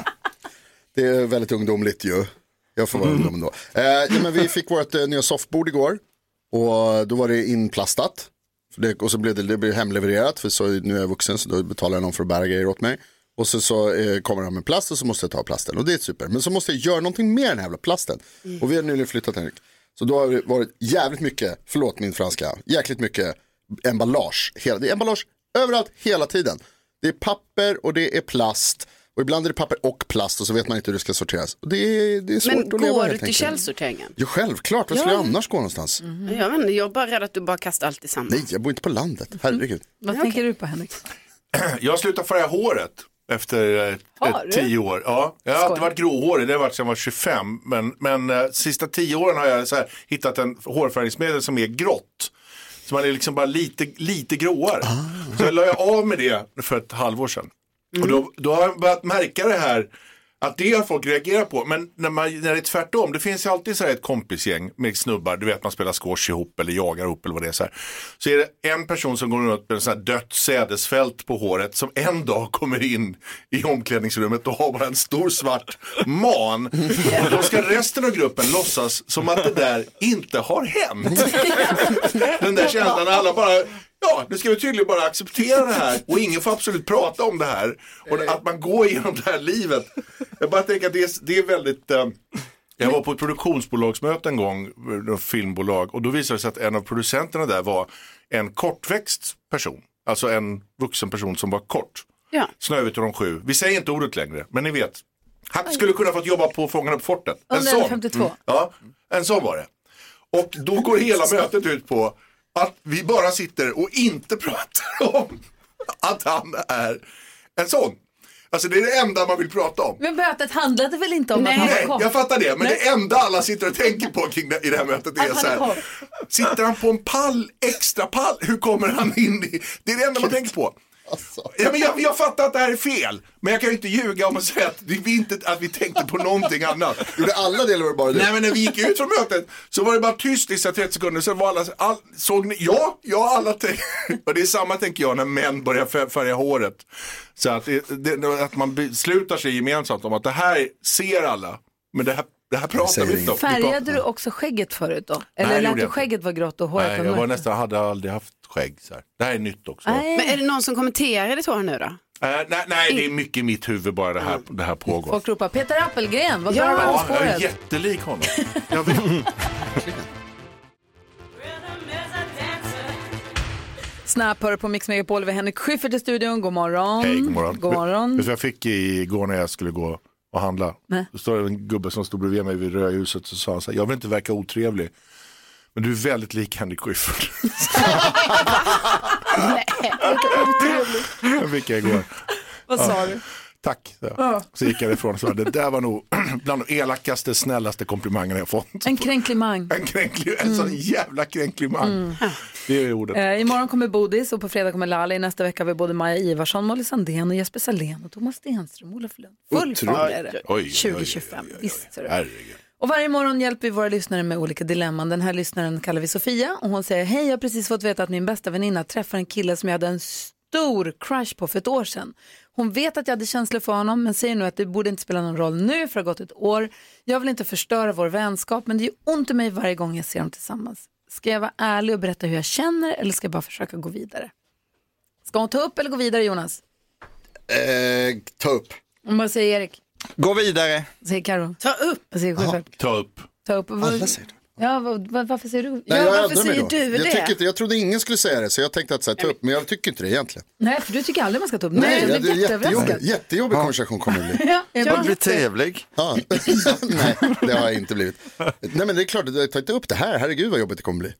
det är väldigt ungdomligt ju. Jag får vara ungdom ändå. Eh, ja, men vi fick vårt eh, nya soffbord igår. Och då var det inplastat. För det, och så blev det, det blev hemlevererat. För så, nu är jag vuxen så då betalar jag någon för att bära grejer åt mig. Och så, så eh, kommer han med plast och så måste jag ta plasten. Och det är super. Men så måste jag göra någonting mer än den här jävla plasten. Mm. Och vi har nyligen flyttat, Henrik. Så då har det varit jävligt mycket, förlåt min franska, jäkligt mycket emballage. Hela, det är emballage överallt, hela tiden. Det är papper och det är plast. Och ibland är det papper och plast och så vet man inte hur det ska sorteras. Och det är, det är svårt Men att leva. går helt du till enkelt. källsorteringen? Ja, självklart. Vad skulle Ja. jag annars gå någonstans? Mm. Jag vet inte, jag är bara rädd att du bara kastar allt i samma. Nej, jag bor inte på landet. Herregud. Vad Ja, tänker okej. du på, Henrik? Jag slutar färga håret efter eh, Har du? tio år. Ja, jag har alltid varit gråhårig, det har varit sedan jag var tjugofem. Men, men eh, sista tio åren har jag så här, hittat en hårfärgningsmedel som är grått. Så man är liksom bara lite, lite gråare. Ah. Så jag la jag av med det för ett halvår sedan. Mm. Och då, då har jag börjat märka det här. Att det har folk reagerat på. Men när, man, när det är tvärtom. Det finns ju alltid så här ett kompisgäng med snubbar. Du vet man spelar squash ihop eller jagar ihop eller vad det är så här. Så är det en person som går runt med en sån här dött sädesfält på håret. Som en dag kommer in i omklädningsrummet och har bara en stor svart man. Och då ska resten av gruppen låtsas som att det där inte har hänt. Den där känslan när alla bara... Ja, nu ska vi tydligen bara acceptera det här och ingen får absolut prata om det här och att man går igenom det här livet. Jag bara tänker att det är, det är väldigt... Eh, jag var på ett produktionsbolagsmöte en gång, ett filmbolag, och då visade det sig att en av producenterna där var en kortväxt person. Alltså en vuxen person som var kort. Ja. Snövit och de sju. Vi säger inte ordet längre, men ni vet. Han skulle kunna fått jobba på Fångarna på fortet. En sån. femtiotvå. Mm. Ja, en sån var det. Och då går hela mötet ut på att vi bara sitter och inte pratar om att han är en sån. Alltså det är det enda man vill prata om. Men mötet handlade väl inte om Nej. att han var Nej, kort? jag fattar det. Men Nej. det enda alla sitter och tänker på kring det, i det här mötet är Att han så är här. kort. Sitter han på en pall, extra pall? Hur kommer han in i? Det är det enda man tänker på. Alltså. Ja, men jag, jag fattar att det här är fel. Men jag kan ju inte ljuga om att säga att vi, inte, att vi tänkte på någonting annat. Gjorde alla delar var bara det? Nej, men när vi gick ut från mötet så var det bara tyst i trettio sekunder. Så var alla, all, såg ni? Ja, ja alla tänkte. Och det är samma tänker jag när män börjar färga håret. Så att, det, att man beslutar sig gemensamt om att det här ser alla. Men det här, det här pratar vi inte om. Färgade du också skägget förut då? Eller Nej, lät du skägget vara grått och håret? Nej, jag var nästan, hade aldrig haft skägg så här. Det här är nytt också. Nej. Men är det någon som kommenterar det så nu då? Uh, nej, nej, det är mycket i mitt huvud bara det här, det här pågår. Folk ropar Peter Appelgren, vad ja, drar du på ja, spåret? jag är jättelik honom. Jag vet. Snap hör på Mix Megapol med Henrik Schyffert i studion. God morgon. Hej, god morgon. God morgon. Vet du vad jag fick igår när jag skulle gå och handla? Nej. Då står det en gubbe som stod bredvid mig vid rödhuset och sa så här, jag vill inte verka otrevlig. Men du är väldigt lik Henrik Schyffert. Nej, inte jag fick jag igår. Vad sa du? Tack. Ja. Så gick jag ifrån och sa, det där var nog bland de elakaste, snällaste komplimangerna jag fått. En kränklimang. En kränklig, en sån jävla kränklimang. Mm. Det är ordet. Eh, imorgon kommer Bodis och på fredag kommer Lali. Nästa vecka har vi både Maja Ivarsson, Molly Sandén och Jesper Salén och Thomas Stenström, Olof Lund. Full fart är det. Oj, tjugo tjugofem. Oj, oj, oj, oj. Visst, så Herregud. Och varje morgon hjälper vi våra lyssnare med olika dilemman. Den här lyssnaren kallar vi Sofia och hon säger, hej, jag har precis fått veta att min bästa väninna träffar en kille som jag hade en stor crush på för ett år sedan. Hon vet att jag hade känslor för honom men säger nu att det borde inte spela någon roll nu för det har gått ett år. Jag vill inte förstöra vår vänskap men det är ont i mig varje gång jag ser dem tillsammans. Ska jag vara ärlig och berätta hur jag känner eller ska jag bara försöka gå vidare? Ska hon ta upp eller gå vidare, Jonas? Eh, ta upp. Vad säger Erik? Gå vidare. Vad säger Karo? Ta upp. Vad säger Schyffert? Ta upp. Ta upp. Alla säger det. Ja, vad, vad, varför säger du? Nej, ja, jag varför ändrar mig säger då. du jag det? Tycker inte, jag trodde ingen skulle säga det så jag tänkte att så här, ta upp, men jag tycker inte det egentligen. Nej, för du tycker aldrig man ska ta upp. Nej, Nej, det är jättejobbig, jättejobbig, jättejobbig ja. konversation kommer det bli. ja, det blir trevlig. Ja. Nej, det har jag inte blivit. Nej, men det är klart, ta inte upp det här. Herregud vad jobbigt det kommer bli.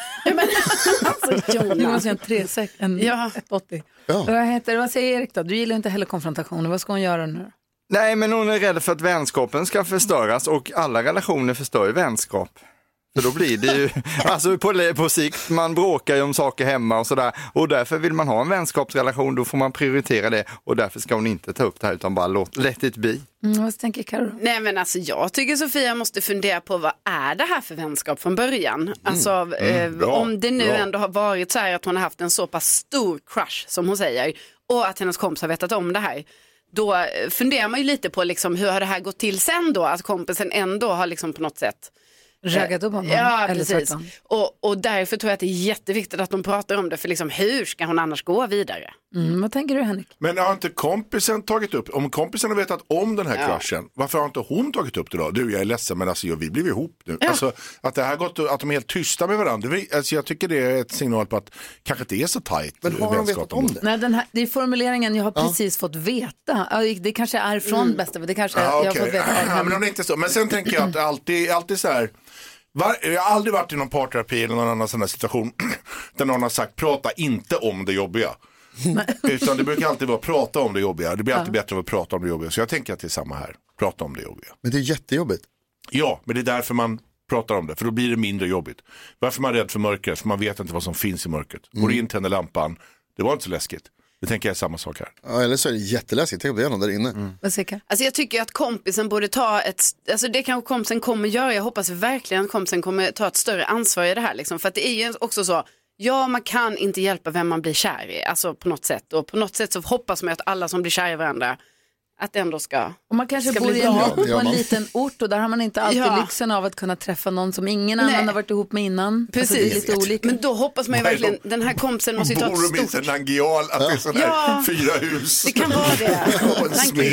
alltså, Jonas är en tre sex, en ja. ett åttio. Ja. Vad heter, vad säger Erik då? Du gillar inte heller konfrontationer. Vad ska hon göra nu? Nej, men hon är rädd för att vänskapen ska förstöras och alla relationer förstör ju vänskap. För då blir det ju, alltså på, på sikt, man bråkar ju om saker hemma och sådär. Och därför vill man ha en vänskapsrelation, då får man prioritera det. Och därför ska hon inte ta upp det här utan bara låt, let it be. Mm, vad tänker Karo? Nej men alltså jag tycker Sofia måste fundera på vad är det här för vänskap från början? Mm. Alltså mm, eh, om det nu bra. ändå har varit så här att hon har haft en så pass stor crush som hon säger. Och att hennes kompis har vetat om det här. Då funderar man ju lite på liksom, hur har det här gått till sen då? Att kompisen ändå har liksom på något sätt raggat upp honom. Ja, precis. Och, och därför tror jag att det är jätteviktigt att de pratar om det. För liksom, hur ska hon annars gå vidare? Mm, vad tänker du, Henrik? Men har inte kompisen tagit upp, om kompisen har vetat om den här ja. crushen, varför har inte hon tagit upp det då? Du, jag är ledsen men alltså, vi blev ihop nu. Ja. Alltså, att det här gått, att de är helt tysta med varandra. Alltså, jag tycker det är ett signal på att kanske inte är så tajt. Men har de vetat om det? Nej, den här, det är formuleringen jag har ja. precis fått veta. Det kanske är från mm. bästa, det kanske ja, är, okay. jag har fått veta. Ja, men, det är inte så. Men sen tänker jag att det alltid, alltid så här. Var, jag har aldrig varit i någon parterapi eller någon annan sån här situation där någon har sagt prata inte om det jobbiga. Utan det brukar alltid vara prata om det jobbiga. Det blir alltid ja. bättre att prata om det jobbiga. Så jag tänker att det är samma här. Prata om det jobbiga. Men det är jättejobbigt. Ja, men det är därför man pratar om det. För då blir det mindre jobbigt. Varför är man rädd för mörkret? För man vet inte vad som finns i mörkret. Går mm. in, tänder lampan. Det var inte så läskigt. Det tänker jag är samma sak här. Ja, eller så är det jätteläskigt. Tänk om det är någon där inne. Mm. Alltså jag tycker att kompisen borde ta ett, alltså det kanske kompisen kommer göra. Jag hoppas verkligen att kompisen kommer ta ett större ansvar i det här liksom. För att det är ju också så, ja man kan inte hjälpa vem man blir kär i. Alltså på något sätt. Och på något sätt så hoppas man att alla som blir kär i varandra att det ändå ska och man kanske bor i en, på en liten ort och där har man inte alltid ja. lyxen av att kunna träffa någon som ingen Nej. annan har varit ihop med innan. Precis. Alltså, det är lite olika. Men då hoppas man ju verkligen, den här kompisen måste ju ta ett stort... Bor de i en angial, att det är sådana ja. här fyra hus. Det kan vara det. Och en smed.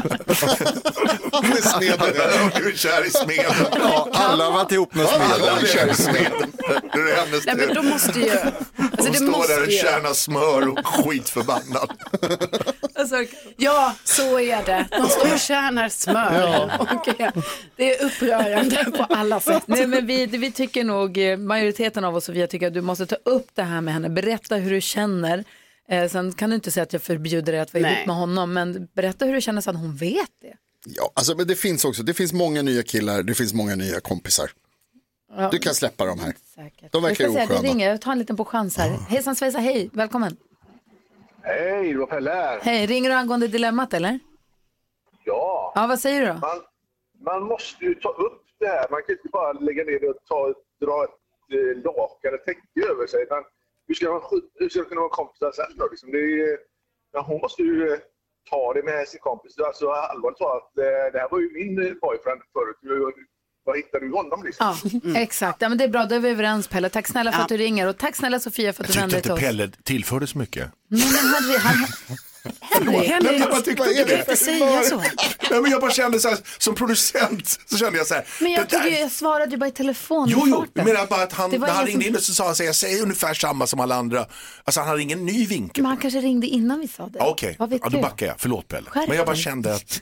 Du är kär i smeden. Ja, alla har varit ihop med smeden. Alla är kär i smeden. Det är hennes Nej, men då måste ju... Alltså, de står där och kärnar smör och skitförbannad. Alltså, ja, så är det. De står och kärnar smör. Ja. Okay. Det är upprörande på alla sätt. Nej, men vi, vi tycker nog, majoriteten av oss och vi tycker att du måste ta upp det här med henne. Berätta hur du känner. Eh, sen kan du inte säga att jag förbjuder dig att vara ihop med honom. Men berätta hur du känner så att hon vet det. Ja, alltså, men det finns också, det finns många nya killar, det finns många nya kompisar. Ja. Du kan släppa dem här. Säkert. De verkar jag ska osköna. Säga, det ringer. Jag tar en liten på chans här. Oh. Hejsan svejsa, hej, välkommen. Hej, det var Pelle här. Hej, ringer du angående dilemmat eller? Ja. Ja, vad säger du då? Man, man måste ju ta upp det här. Man kan inte bara lägga ner det och ta, dra ett eh, lakan eller täcke över sig. Men hur ska man, hur ska man kunna vara kompisar sen då? Liksom det är, ja, hon måste ju eh, ta det med sin kompis. Alltså allvarligt talat, eh, det här var ju min boyfriend förut. Vad hittar du honom liksom? Ja, mm. exakt. Ja, men det är bra, då är vi överens Pelle. Tack snälla för ja. att du ringer och tack snälla Sofia för att du vänder dig till oss. Jag tyckte inte Pelle tillförde så mycket. Men, men Henry, han... Henry, Henry, jag bara tyckte du kan inte säga så. Nej, men jag bara kände så här, som producent så kände jag så här. Men jag, tog ju, jag svarade ju bara i telefon. Jo, jo, men jag bara att han, när han ringde som... in och så sa han så här, jag säger ungefär samma som alla andra. Alltså han hade ingen ny vinkel. Men han kanske ringde innan vi sa det. Okej, okay. Ja, då backar jag. Förlåt Pelle. Skärp men jag bara kände att...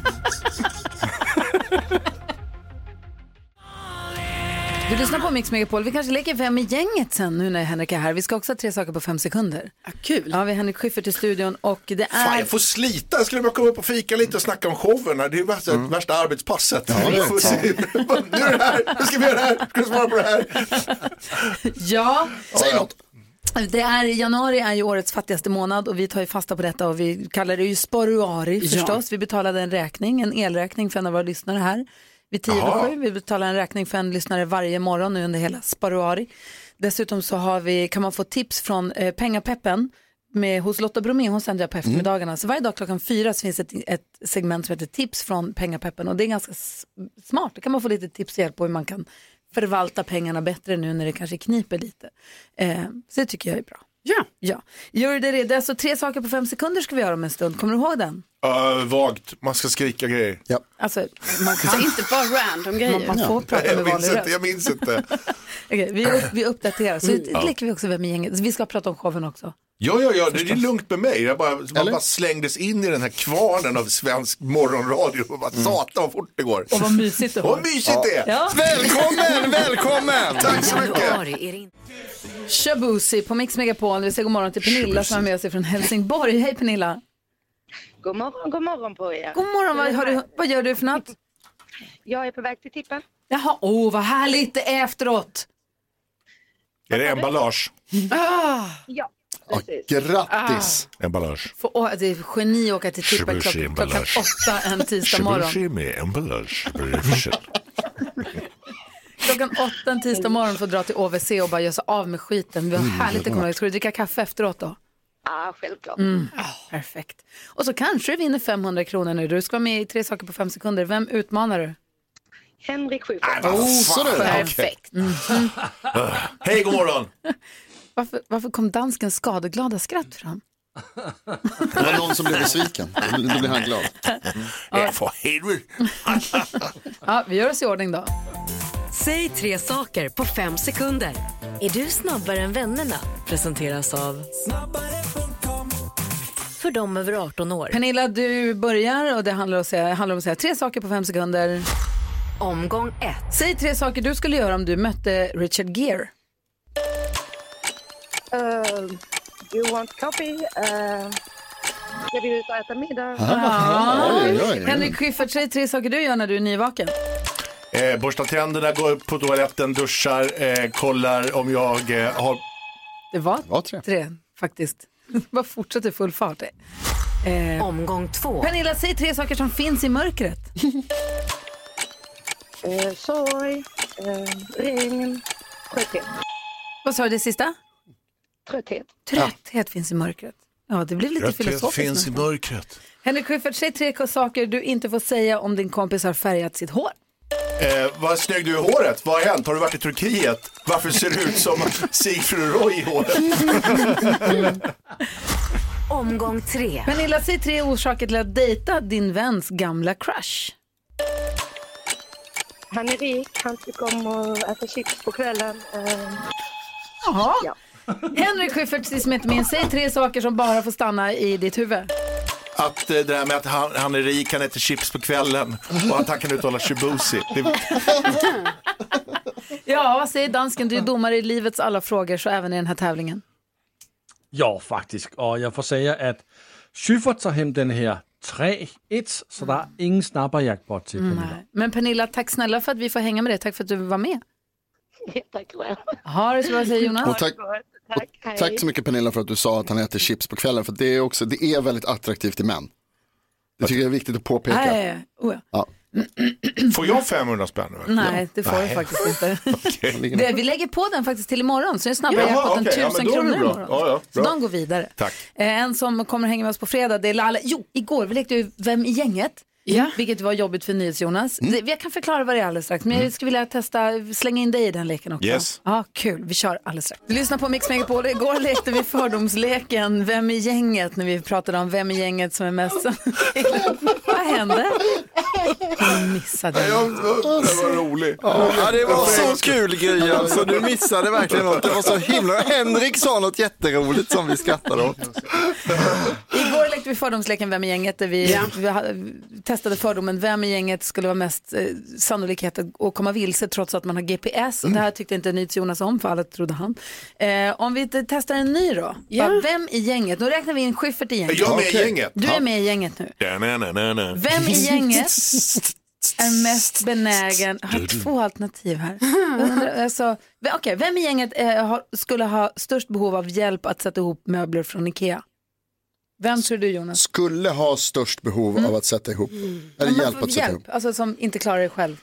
Du lyssnar på Mix Megapol. Vi kanske leker Vem i gänget sen nu när Henrik är här. Vi ska också ha tre saker på fem sekunder. Ja, kul. Ja, vi har Henrik Schyffert i studion och det är... Fan, jag får slita. Jag skulle bara komma upp och fika lite och snacka om showen. Det är ju värsta, mm. värsta arbetspasset. Ja, vi får se. Nu är det här. Nu ska vi göra det här. Ska du svara på det här? Ja. Säg något. Det är, januari är ju årets fattigaste månad och vi tar ju fasta på detta och vi kallar det ju sparuari förstås. Ja. Vi betalade en räkning, en elräkning för en av våra lyssnare här. Vid tio över sju. Vi betalar en räkning för en lyssnare varje morgon nu under hela sparuari. Dessutom så har vi, kan man få tips från eh, Pengapeppen med, hos Lotta Bromé. Hon sänder jag på eftermiddagarna. Mm. Så varje dag klockan fyra så finns ett, ett segment som heter tips från Pengapeppen. Och det är ganska s- smart. Då kan man få lite tips och hjälp på hur man kan förvalta pengarna bättre nu när det kanske kniper lite. Eh, så det tycker jag är bra. Ja. Ja. Gör det det. Det är alltså tre saker på fem sekunder ska vi göra om en stund. Kommer du ihåg den? Uh, vagt. Man ska skrika grejer. Ja. Alltså, man kan inte bara random grejer. Man, man får ja. prata med vanlig röst. Jag minns inte. Okay, vi, upp, vi uppdaterar. Så ja. leker vi också Vem i gänget. Vi ska prata om showen också. Ja, ja, ja. Det är lugnt med mig. Jag bara, man bara slängdes in i den här kvarnen av svensk morgonradio och bara mm. satan vad fort det går. Och vad mysigt det var. Vad mysigt ja. det är. Ja. Välkommen, välkommen. Tack så mycket. Shabuzi på Mix Megapol. Vi säger god morgon till Pernilla Shabuzi. Som är med oss från Helsingborg. Hej Pernilla. God morgon, god morgon på er. God morgon, vad, har du, vad gör du för något? Jag är på väg till tippen. Jaha, åh oh, vad härligt det är efteråt. Är det emballage? Ah. Ja, precis. Ja, grattis. Ah. Emballage. För, åh, det är geni att åka till tippen klock, klockan åtta en tisdag morgon. Shabuzi med emballage. Klockan åtta en tisdag morgon för att dra till O V C och bara göra sig av med skiten. Vi har mm, härligt att komma ihåg. Ska du dricka kaffe efteråt då? Ja, självklart. Mm. Oh, perfekt. Och så kanske du vinner femhundra kronor nu. Du ska vara med i tre saker på fem sekunder. Vem utmanar du? Henrik Schyffert. Oh, så du. Perfekt. Mm. Mm. Uh, hej, god morgon. varför, varför kom danskens skadeglada skratt fram? Det var någon som blev besviken. Då blev han glad. Mm. Ja, för helvete. Ja, vi gör oss i ordning då. Säg tre saker på fem sekunder. Är du snabbare än vännerna? Presenteras av för dem över arton år. Pernilla, du börjar och det handlar om att säga, handlar om att säga tre saker på fem sekunder. Omgång ett. Säg tre saker du skulle göra om du mötte Richard Gere. Uh, you want coffee? Uh, jag vill ut och äta middag. Ah. Oj, oj, oj. Henrik Schyffert, säg tre saker du gör när du är nyvaken. Eh, borstar tänderna, går upp på toaletten, duschar, eh, kollar om jag eh, har... Det var, var tre. tre, faktiskt. Bara fortsätter full fart. Eh, Omgång två. Pernilla, säg tre saker som finns i mörkret. eh, sorg, eh, regn, trötthet. Vad sa du det sista? Trötthet. Trötthet ja. finns i mörkret. Ja, det blir lite Trötthet filosofiskt. finns i mörkret. Henrik Schyffert, säg tre saker du inte får säga om din kompis har färgat sitt hår. Eh, vad snygg du är i håret. Vad har hänt? Har du varit i Turkiet? Varför ser du ut som Sigfrid Roy i håret? Omgång tre. Pernilla, säg tre orsaker till att dejta din väns gamla crush. Han är rik, han tycker om att äta chips på kvällen. Uh... Jaha. Ja. Henrik Schyffert, som heter min, säg tre saker som bara får stanna i ditt huvud. Att det där med att han, han är rik, han äter chips på kvällen och att han kan uttala Shabuzi. Det... Ja, säger dansken, du är domare i livets alla frågor, så även i den här tävlingen. Ja, faktiskt. Och jag får säga att Schyffert tar hem den här tre ett, så det är ingen snabba jackpot till Pernilla. Nej. Men Pernilla, tack snälla för att vi får hänga med dig. Tack för att du var med. Tack själv. Ha det så bra, säger Jonas. Och tack, Tack, hej. och tack så mycket Pernilla för att du sa att han äter chips på kvällen. För det är, också, det är väldigt attraktivt i män. Det tycker jag är viktigt att påpeka. Nej, oh ja. Ja. Får jag femhundra spänn? Nej, det får Nej. du faktiskt inte. Okay. Det, vi lägger på den faktiskt till imorgon, så det är snabbare Jaha, jackpot än okej. Ja, tusen men då är det kronor bra. imorgon. Ja, ja, så bra. de går vidare. Tack. Eh, en som kommer hänga med oss på fredag, det är Lalle. Jo, igår vi lekte ju Vem i gänget? Ja. Vilket var jobbigt för NyhetsJonas. Mm. Det, jag kan förklara vad det är alldeles strax, men jag skulle vilja testa, slänga in dig i den leken också. Yes. Ja, kul. Vi kör alldeles strax. Du lyssnar på Mix Megapol. Igår lekte vi fördomsleken Vem i gänget, när vi pratade om vem i gänget som är mest. Vad hände? Jag missade. Det var roligt. Ja, det var så kul grej alltså. Du missade verkligen något. Det var så himla. Henrik sa något jätteroligt som vi skrattade åt. Igår lekte vi fördomsleken Vem i gänget, där vi, ja. vi ha, testade fördomen vem i gänget skulle vara mest eh, sannolikhet att, att komma vilse trots att man har G P S. Mm. Det här tyckte inte NyhetsJonas om, för alla trodde han. Eh, om vi testar en ny då. Ja. Bara, vem i gänget? Nu räknar vi in Schyffert i gänget. Jag är med i gänget. Du är med i gänget nu. Da, na, na, na, na. Vem i gänget är mest benägen? Jag har två alternativ här. Alltså, Okej, okay, vem i gänget eh, har, skulle ha störst behov av hjälp att sätta ihop möbler från Ikea? Vem tror du, Jonas? Skulle ha störst behov mm. av att sätta ihop. Mm. Eller hjälp att sätta hjälp, ihop. Alltså som inte klarar det själv.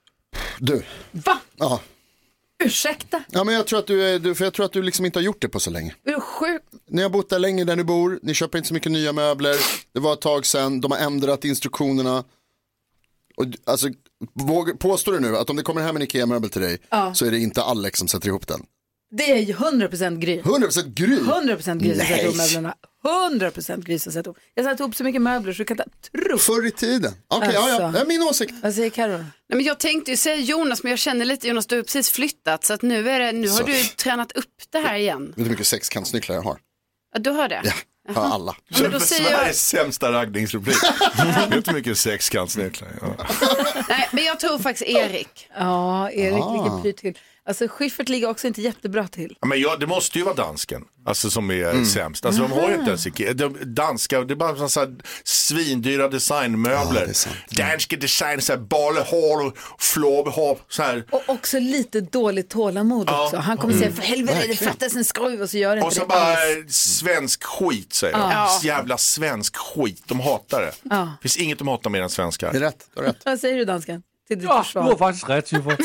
Du. Va? Ja. Ursäkta? Ja, men jag tror att du, är, du, för jag tror att du liksom inte har gjort det på så länge. Är du sjuk? Ni har bott där länge där ni bor. Ni köper inte så mycket nya möbler. Det var ett tag sedan. De har ändrat instruktionerna. Och, alltså, våg, påstår du nu att om det kommer hem en Ikea-möbel till dig ja. så är det inte Alex som sätter ihop den? Det är ju hundra procent Gry. hundra procent Gry? hundra procent Gry som sätter ihop möblerna. hundra procent Gry som sätter ihop. Jag satt ihop så mycket möbler så du kan inte tro. Förr i tiden. Okej, okay, alltså. ja, ja. Det är min åsikt. Vad säger Karo? Nej, men jag tänkte ju säga Jonas, men jag känner lite, Jonas, du har precis flyttat. Så att nu, är det, nu har så. du tränat upp det här igen. Vet du hur mycket sexkantsnycklar jag har? Ja, du har det? Ja. Har alla. Ja, då säger Sveriges jag... sämsta raggningsreplik. Vet du mycket sexkantsnycklar? Ja. Nej, men jag tror faktiskt Erik. Ja, Erik ah. ligger pyrt till. Alltså Schyffert ligger också inte jättebra till. Ja, men ja, det måste ju vara dansken. Alltså som är mm. sämst. Alltså de har ju inte ens de, danska, det är bara så här svindyra designmöbler. Ja, danska design, så här ballehål och flåbehål så här. Och också lite dåligt tålamod ja. också. Han kommer mm. säga för helvete, det fattas en skruv och så gör det inte och så det bara alls. Svensk skit säger ja. de. Jävla svensk skit. De hatar det. Ja. Det finns inget de hatar mer än svenskar. Det är rätt, det är rätt. Vad säger du, dansken? Till ditt ja, försvar. du har faktiskt rätt, Schyffert.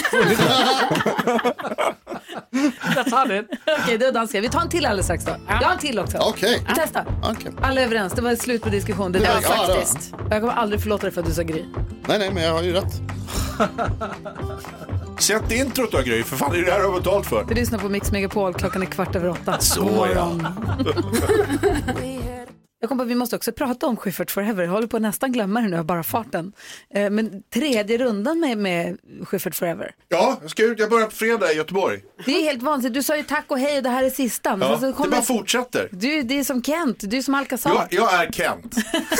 Jag tar den. Okej, okay, det är danska. Vi tar en till alldeles strax då. Jag har en till också. Okej. Okay. Vi testar. Okay. Alla är överens. Det var ett slut på diskussion. Det var ja, faktiskt. Då. Jag kommer aldrig förlåta dig för att du sa Gry. Nej, nej, men jag har ju rätt. Sätt introt då, Gry. För fan, är det här har betalt för? Du lyssnar på Mix Megapol. Klockan är kvart över åtta. Så ja. Jag kommer på att vi måste också prata om Schyffert Forever. Jag håller på att nästan glömma det nu, bara farten. Men tredje rundan med, med Schyffert Forever. Ja, jag ska ut. Jag börjar på fredag i Göteborg. Det är helt vansinnigt. Du sa ju tack och hej och det här är sista. Men ja, så kommer... det bara fortsätter. Du, det är som Kent. Du är som Alcazar. Jag, jag är Kent.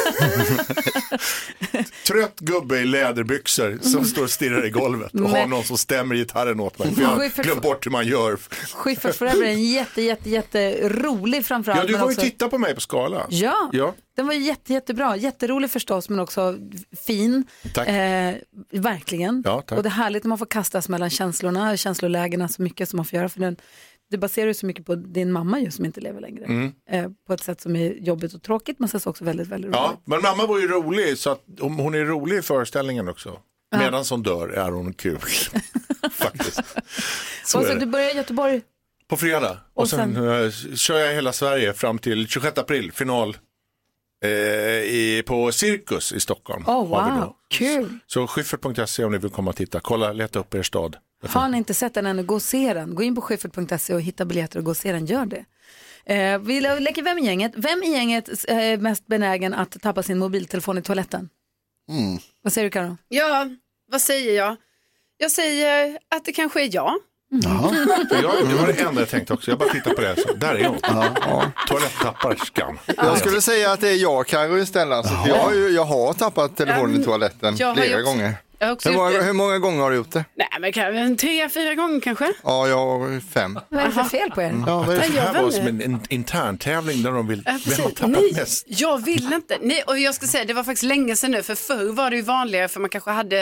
Trött gubbe i läderbyxor som står och stirrar i golvet. Och men... har någon som stämmer gitarren åt mig. För jag har glömt bort hur man gör. Schyffert Forever är en jätte, jätte, jätte rolig framförallt. Ja, du får ju också... titta på mig på Skala. Ja. Ja, ja, den var jätte, jättebra. Jätterolig förstås, men också fin. Tack. Eh, verkligen. Ja, tack. Och det är härligt när man får kastas mellan känslorna och känslolägena så mycket som man får göra. För den, det baserar ju så mycket på din mamma ju, som inte lever längre. Mm. Eh, på ett sätt som är jobbigt och tråkigt, men sen också väldigt, väldigt roligt. Ja, men mamma var ju rolig, så att hon är rolig i föreställningen också. Medan hon dör är hon kul. Faktiskt. Så och så du börjar i Göteborg? På fredag. Och, och sen, sen uh, kör jag hela Sverige fram till tjugosjätte april, final eh, i, på Cirkus i Stockholm. Oh wow, kul. Så schyffert punkt se om ni vill komma och titta. Kolla, leta upp er stad. Har ni inte sett den ännu, gå och se den. Gå in på schyffert punkt se och hitta biljetter och gå och se den, gör det. Eh, vi leker vem i gänget. Vem i gänget är mest benägen att tappa sin mobiltelefon i toaletten? Mm. Vad säger du, Karo? Ja, vad säger jag? Jag säger att det kanske är jag. Jaha. Jag, det var det enda jag tänkte också. Jag bara tittar på det. Så där är jag. Ja, ja. Toalettapparskan. Jag skulle säga att det är jag, Karo, istället. Alltså, för jag, har ju, jag har tappat telefonen i toaletten flera också, gånger. Hur många, hur många gånger har du gjort det? Nej, men kan, tre, fyra gånger kanske. Ja, jag har fem. Vad är det för fel på er? Mm. Ja, det här var som en, en intern tävling där de vill ja, vem har tappat Nej, mest. Jag vill inte. Nej, och jag ska säga, det var faktiskt länge sedan nu. För förr var det ju vanligare, för man kanske hade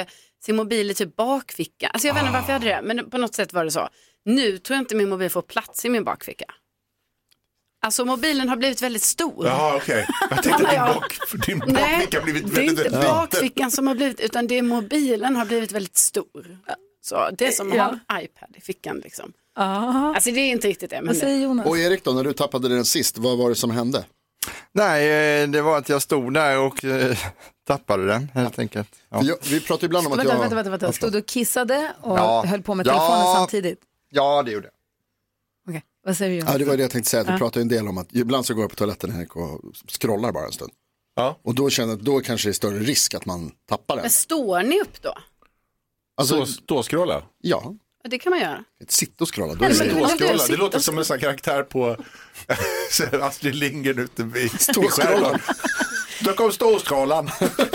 sin mobil i typ bakficka. Alltså jag vet inte varför jag hade det, men på något sätt var det så. Nu tror jag inte min mobil får plats i min bakficka. Alltså mobilen har blivit väldigt stor. Jaha, okej. Okay. Jag tänkte att din, bak, din bakficka har blivit väldigt liten. Det är inte väldigt bakfickan som har blivit, utan det är mobilen har blivit väldigt stor. Så det är som att ja. ha en iPad i fickan liksom. Aha. Alltså det är inte riktigt det. Men vad säger Jonas? Och Erik då, när du tappade den sist, vad var det som hände? Nej, det var att jag stod där och äh, tappade den helt enkelt. Ja. Jag, vi pratar ibland om att vänta, jag... Vänta, vänta, vänta. Stod du och kissade och ja. höll på med ja. telefonen samtidigt? Ja, det gjorde jag. Okej, okay. Vad säger du? Ja, det var det jag tänkte säga. Att vi ja. pratar en del om att ibland så går jag på toaletten Henrik, och scrollar bara en stund. Ja. Och då känner jag att då kanske det är större risk att man tappar den. Men står ni upp då? Alltså, stå och scrolla? Ja. Det kan man göra. Ett sitt och scrolla. Då är det, stå och scrolla. Det låter som en sån karaktär på Astrid Lindgren ute vid skärgården. Då kom ståskrolan.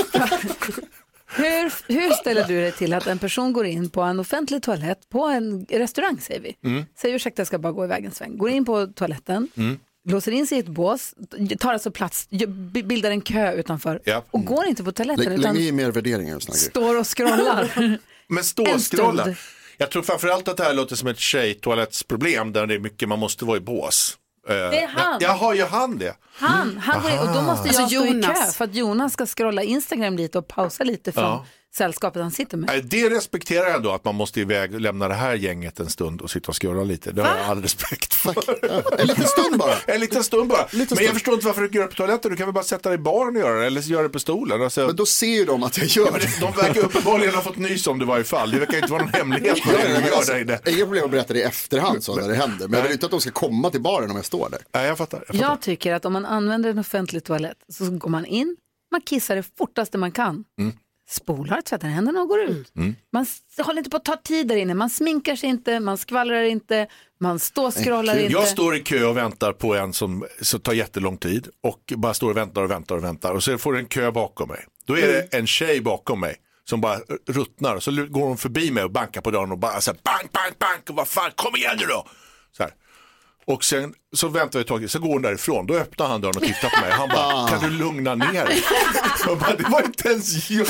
hur, hur ställer du dig till att en person går in på en offentlig toalett på en restaurang, säger vi. Mm. Säger ursäkta, jag ska bara gå iväg en sväng. Går in på toaletten, mm. låser in sig i ett bås, tar alltså plats, bildar en kö utanför ja. och går inte på toaletten. Lägg, utan lägg i mer värderingar och står och scrollar. Men stå och scrolla. Jag tror framförallt att det här låter som ett tjejtoalettsproblem där det är mycket man måste vara i bås. Det är han. Jaha, gör han det? Han, han går in, och då måste jag alltså, stå Jonas. i kö för att Jonas ska scrolla Instagram lite och pausa lite från ja. sällskapet han sitter med. Det respekterar jag ändå, att man måste iväg och lämna det här gänget en stund och sitta och scrolla lite. Det har jag all respekt för. En liten stund bara. En liten stund bara. Liten Men stund. jag förstår inte varför du gör det på toaletten. Du kan väl bara sätta dig i baren och göra det, eller göra det på stolen. Alltså... Men då ser ju de att jag gör det. Ja, de verkar uppenbarligen ha fått nys om det var i fall. Det verkar inte vara någon hemlighet. Alltså, inga problem att berätta det i efterhand så när det händer. Men jag vill inte att de ska komma till baren om jag står där. Nej, jag fattar. Jag, fattar. jag tycker att om man använder en offentlig toalett så går man in, man kissar det fortaste man kan. Mm. Spolar, tvättar händerna och går ut. Mm. Man håller inte på att ta tid där inne. Man sminkar sig inte, man skvallrar inte, man står och scrollar inte. Jag står i kö och väntar på en som så tar jättelång tid och bara står och väntar och väntar och väntar. Och så får en kö bakom mig. Då är det en tjej bakom mig som bara ruttnar. Så går hon förbi mig och bankar på dörren och bara så här, bank, bank, bank. Och vad fan, kom igen nu då! Så här. Och sen så väntar vi ett tag, så går hon därifrån. Då öppnar han dörren och tittar på mig. Han bara, kan du lugna ner dig? Jag bara, det var inte ens jag.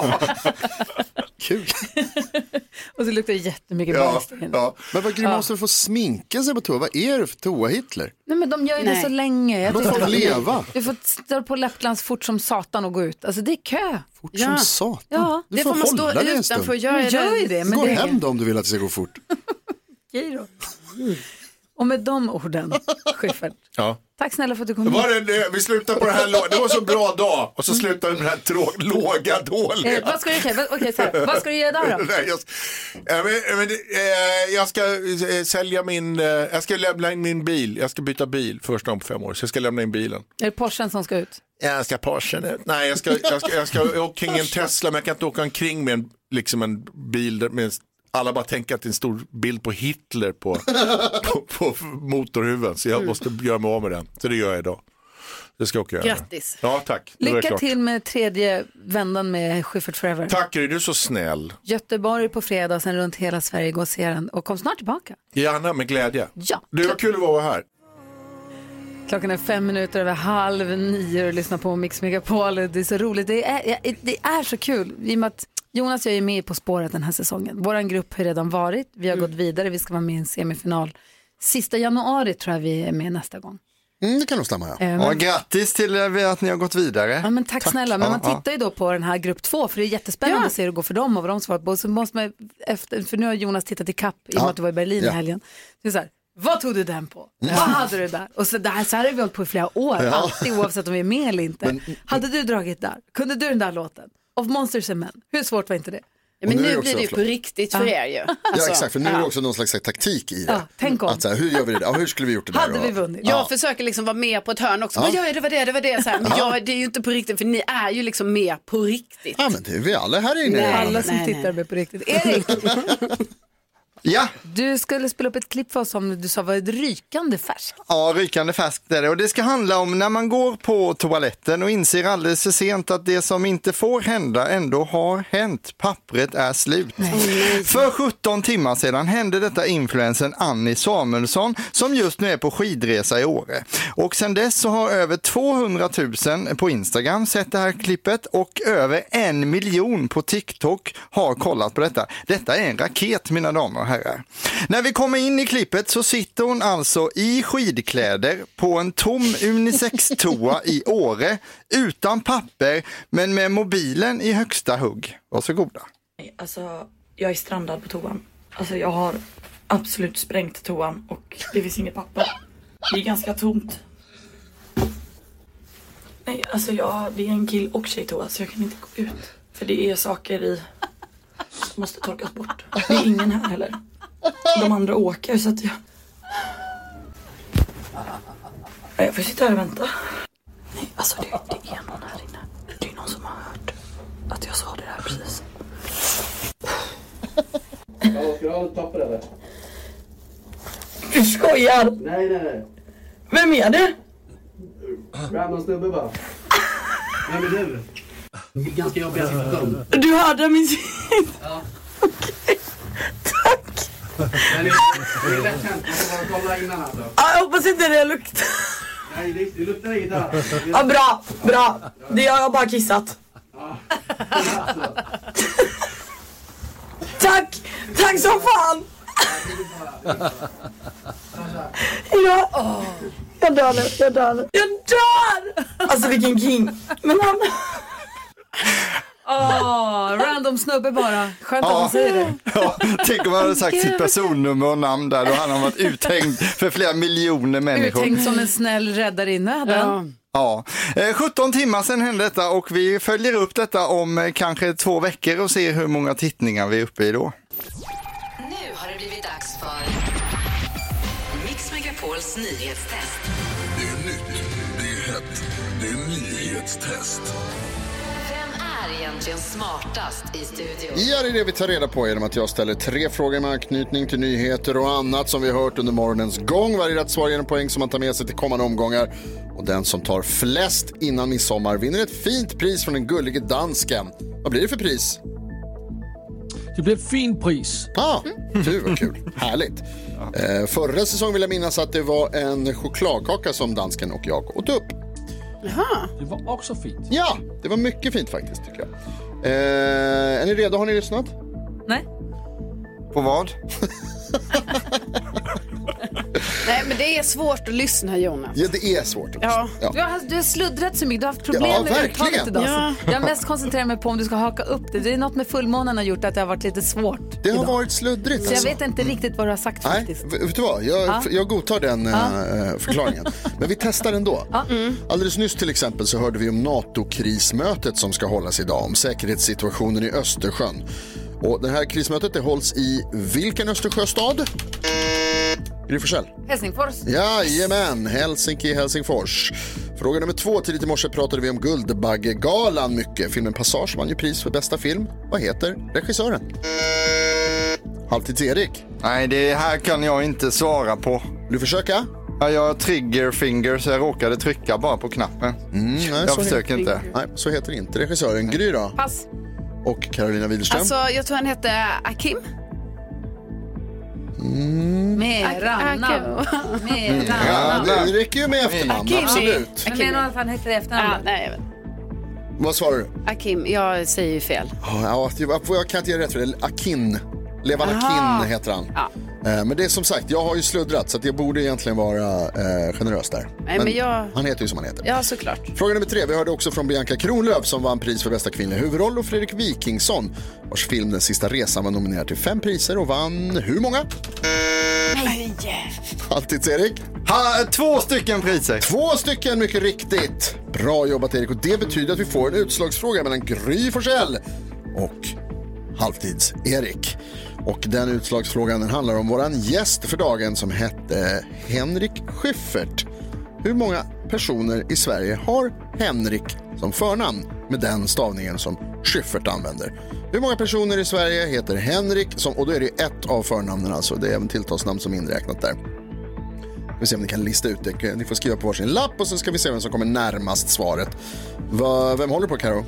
Kul. Och så luktar det jättemycket ja, bajs. Ja. Men vad grym, ja. måste du få sminka sig på toa? Vad är det för toa-Hitler? Nej, men de gör ju Nej. det så länge. Jag de får leva. Du får stå på läppglans fort som satan och gå ut. Alltså det är kö. Fort ja. som satan? Ja. Du det får, får man stå utanför och göra det. det. Men gå det hem då om du vill att det ska gå fort. Okej då. Och med de orden, Schyffert. Ja. Tack snälla för att du kom. Det var det, vi slutar på det här, det var så bra dag. Och så slutar vi med det här trå- låga, dåliga. Eh, vad ska du göra? Okej, så här. Vad ska du göra där då? Nej, jag, äh, men, men, äh, jag ska äh, sälja min, äh, jag ska lämna in min bil. Jag ska byta bil första gången på fem år. Så jag ska lämna in bilen. Är det Porschen som ska ut? Jag ska Porschen ut. Nej, jag ska, jag ska, jag ska åka omkring en Tesla, men jag kan inte åka omkring med en, liksom en bil där med alla bara tänker att det är en stor bild på Hitler på, på, på motorhuven. Så jag måste göra mig av med den. Så det gör jag idag. Det ska jag åka göra. Grattis. Ja, tack. Lycka till med tredje vändan med Schyffert Forever. Tack, är du så snäll. Göteborg på fredag, sen runt hela Sverige går serien. Och kom snart tillbaka. Gärna, med glädje. Ja. Det var kul att vara här. Klockan är fem minuter över halv nio och lyssnar på Mix Megapol. Det är så roligt. Det är, det är så kul. I och med att Jonas och jag är med På spåret den här säsongen. Vår grupp har redan varit. Vi har mm. gått vidare. Vi ska vara med i en semifinal. Sista januari tror jag vi är med nästa gång. Mm, det kan nog stämma, ja. Eh, men... ja, grattis till att ni har gått vidare. Ja, men tack, tack. snälla. Men ja, man tittar ju då på den här grupp två. För det är jättespännande ja. att se hur det går för dem och vad de svarar på. Så måste man efter, för nu har Jonas tittat i kapp i och med att du var i Berlin ja. i helgen. Det är så här, vad tog du den på? Mm. Vad hade du där? Och så, det här, så här har vi hållit på i flera år. Ja. Alltid oavsett om vi är med eller inte. Men, hade du dragit där? Kunde du den där låten? Of Monsters and Men. Hur svårt var inte det? Ja, men nu, nu blir det ju på riktigt för er ju. Alltså, ja, exakt. För nu ja. är det också någon slags taktik i det. Ja, tänk om. Att, så här, hur gör vi det? Ja, hur skulle vi gjort det där? Hade vi vunnit? Jag ja. försöker liksom vara med på ett hörn också. Ja, ja det var det, det var det. Så här. Men ja. jag, det är ju inte på riktigt, för ni är ju liksom med på riktigt. Ja, men det är vi alla här inne. Nej, alla som nej, tittar nej. med på riktigt. Erik! Ja. Du skulle spela upp ett klipp för oss som du sa var ett rykande färskt. Ja, rykande färskt är det. Och det ska handla om när man går på toaletten och inser alldeles för sent att det som inte får hända ändå har hänt. Pappret är slut. Nej. För sjutton timmar sedan hände detta influensen Annie Samuelsson som just nu är på skidresa i Åre. Och sedan dess så har över tvåhundratusen på Instagram sett det här klippet och över en miljon på TikTok har kollat på detta. Detta är en raket, mina damer och herrar. När vi kommer in i klippet så sitter hon alltså i skidkläder på en tom unisex-toa i Åre utan papper men med mobilen i högsta hugg. Varsågoda. Alltså, jag är strandad på toan. Alltså, jag har absolut sprängt toan och det finns inget papper. Det är ganska tomt. Nej, alltså jag, det är en kill- och tjejtoa så jag kan inte gå ut. För det är saker i som måste torkas bort. Det är ingen här heller. De andra åker så att jag... Jag får sitta här och vänta. Nej, alltså det, det är någon här inne. Det är någon som har hört att jag sa det här precis. Ja, ska du ha ett papper eller? Du skojar! Nej, nej, nej. Vem är det? Random snubbe bara. Vem är du? Ganska jobbiga situation. Du hörde min sitt. Ja. Okej, tack. Men det är lätt hänt, man får bara kolla innan alltså. Ja, jag hoppas inte det luktar. Nej, det, det luktar inget där. Ja, bra, bra. Det har jag bara kissat. Ja. Tack, tack som fan. Ja, oh. Jag dör nu, jag dör nu. Jag dör! Alltså vilken king. Men han... Åh, oh, random snubbe bara. Skönt att Ja. han säger det. Ja, tänk om man hade sagt sitt personnummer och namn där. Då hade han varit uthängd för flera miljoner människor. Uthängd som en snäll räddare i nöden. Ja. Ja. Eh, sjutton timmar sedan hände detta och vi följer upp detta om eh, kanske två veckor och ser hur många tittningar vi är uppe i då. Nu har det blivit dags för Mix Megapols nyhetstest. Det är nytt, det är hett, det är nyhetstest. Vem är egentligen smartast i studion? Ja, det är det vi tar reda på genom att jag ställer tre frågor med anknytning till nyheter och annat som vi har hört under morgonens gång. Varje rätt svar ger en poäng som man tar med sig till kommande omgångar. Och den som tar flest innan midsommar vinner ett fint pris från den gullige dansken. Vad blir det för pris? Det blir ett fint pris. Ja, ah, tur vad kul. Härligt. Eh, förra säsongen vill jag minnas att det var en chokladkaka som dansken och jag åt upp. Jaha. Det var också fint. Ja, det var mycket fint faktiskt tycker jag. Eh, är ni redo? Har ni lyssnat? Nej. På vad? Nej, men det är svårt att lyssna, Jonas. Ja, det är svårt. Ja. Ja. Du, har, du har sluddrat så mycket, du har haft problem Ja, med verkligen. uttalet idag. Ja. Så jag har mest koncentrerat mig på om du ska haka upp det. Det är något med fullmånen har gjort att det har varit lite svårt Det har idag. varit sluddrigt. Så jag alltså. vet inte riktigt vad du har sagt Nej, faktiskt. v- vet du vad? Jag, Ja. jag godtar den Ja. eh, förklaringen. Men vi testar ändå. Ja. Mm. Alldeles nyss till exempel så hörde vi om NATO-krismötet som ska hållas idag om säkerhetssituationen i Östersjön. Och det här krismötet det hålls i vilken Östersjöstad? Gry Forssell. Helsingfors. Jajamän, Helsinki, Helsingfors. Fråga nummer två, tidigt i morse pratade vi om Guldbaggegalan mycket. Filmen Passage vann ju pris för bästa film. Vad heter regissören? Halvtids-Erik. Nej, det här kan jag inte svara på. Du försöka? Ja, jag har trigger finger så jag råkade trycka bara på knappen. Mm, nej, jag så försöker heter, inte. Nej, så heter inte regissören. Gry då? Pass. Och Carolina Widerström? Alltså, jag tror han hette Akim. Mm. Mera namn. Ja, det räcker ju med efternamn, Akim. absolut. Jag menar att han heter det efternamn. Ja, nej, jag vet. Vad svarar du? Akim, jag säger ju fel. Ja, jag, jag kan inte ge rätt för det. Akin. Levan Aha. Akin heter han. Ja. Eh, Men det är som sagt, jag har ju sluddrat så att jag borde egentligen vara eh, generös där. Nej, men jag- Han heter ju som han heter. Ja, såklart. Fråga nummer tre. Vi hörde också från Bianca Kronlöf som vann pris för bästa kvinnliga huvudroll och Fredrik Wikingsson vars film Den sista resan var nominerad till fem priser och vann hur många? Nej. Alltid Erik. Ha, två stycken priser. Två stycken, mycket riktigt. Bra jobbat Erik och det betyder att vi får en utslagsfråga mellan Gry Forssell och Halvtids-Erik. Och den utslagsfrågan den handlar om våran gäst för dagen som hette Henrik Schyffert. Hur många personer i Sverige har Henrik som förnamn med den stavningen som Schyffert använder? Hur många personer i Sverige heter Henrik? Som, och då är det ett av förnamnen alltså. Det är även tilltalsnamn som är inräknat där. Vi ser om ni kan lista ut det. Ni får skriva på varsin lapp och så ska vi se vem som kommer närmast svaret. Va, vem håller på, Karo?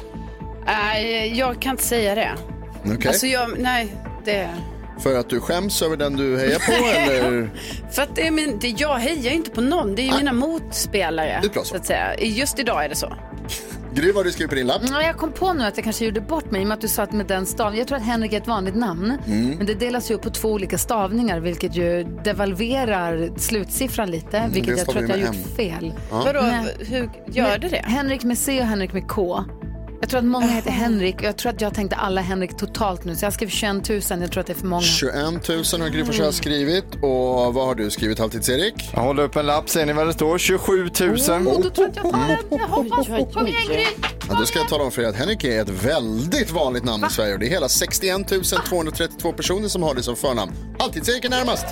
Nej, uh, jag kan inte säga det. Okej. Okay. Alltså jag, nej, det... För att du skäms över den du hejar på, eller? För att det är min, det, jag hejar inte på någon. Det är ju mina motspelare. Det är bra så. Så att säga. Just idag är det så. Gry, vad har du skrivit på din lapp? Ja, jag kom på nu att jag kanske gjorde bort mig i och med att du sa att med den stav. Jag tror att Henrik är ett vanligt namn. Mm. Men det delas ju upp på två olika stavningar, vilket ju devalverar slutsiffran lite. Mm, vilket jag tror att jag har gjort fel. Ja. Vadå, hur gör det det? Henrik med C och Henrik med K. Jag tror att många heter Henrik och jag tror att jag tänkte alla Henrik totalt nu. Så jag skrev tjugoett tusen, jag tror att det är för många. tjugoett tusen har Gry Forssell skrivit. Och vad har du skrivit, Halvtids-Erik? Jag håller upp en lapp, ser ni vad det står? tjugosju tusen. Oh, då tror jag att jag tar den. Kom igen, Gry. Ja, då ska jag tala om för er att Henrik är ett väldigt vanligt namn Va? i Sverige. Och det är hela sextioett tusen tvåhundratrettiotvå personer som har det som förnamn. Halvtids-Erik är närmast.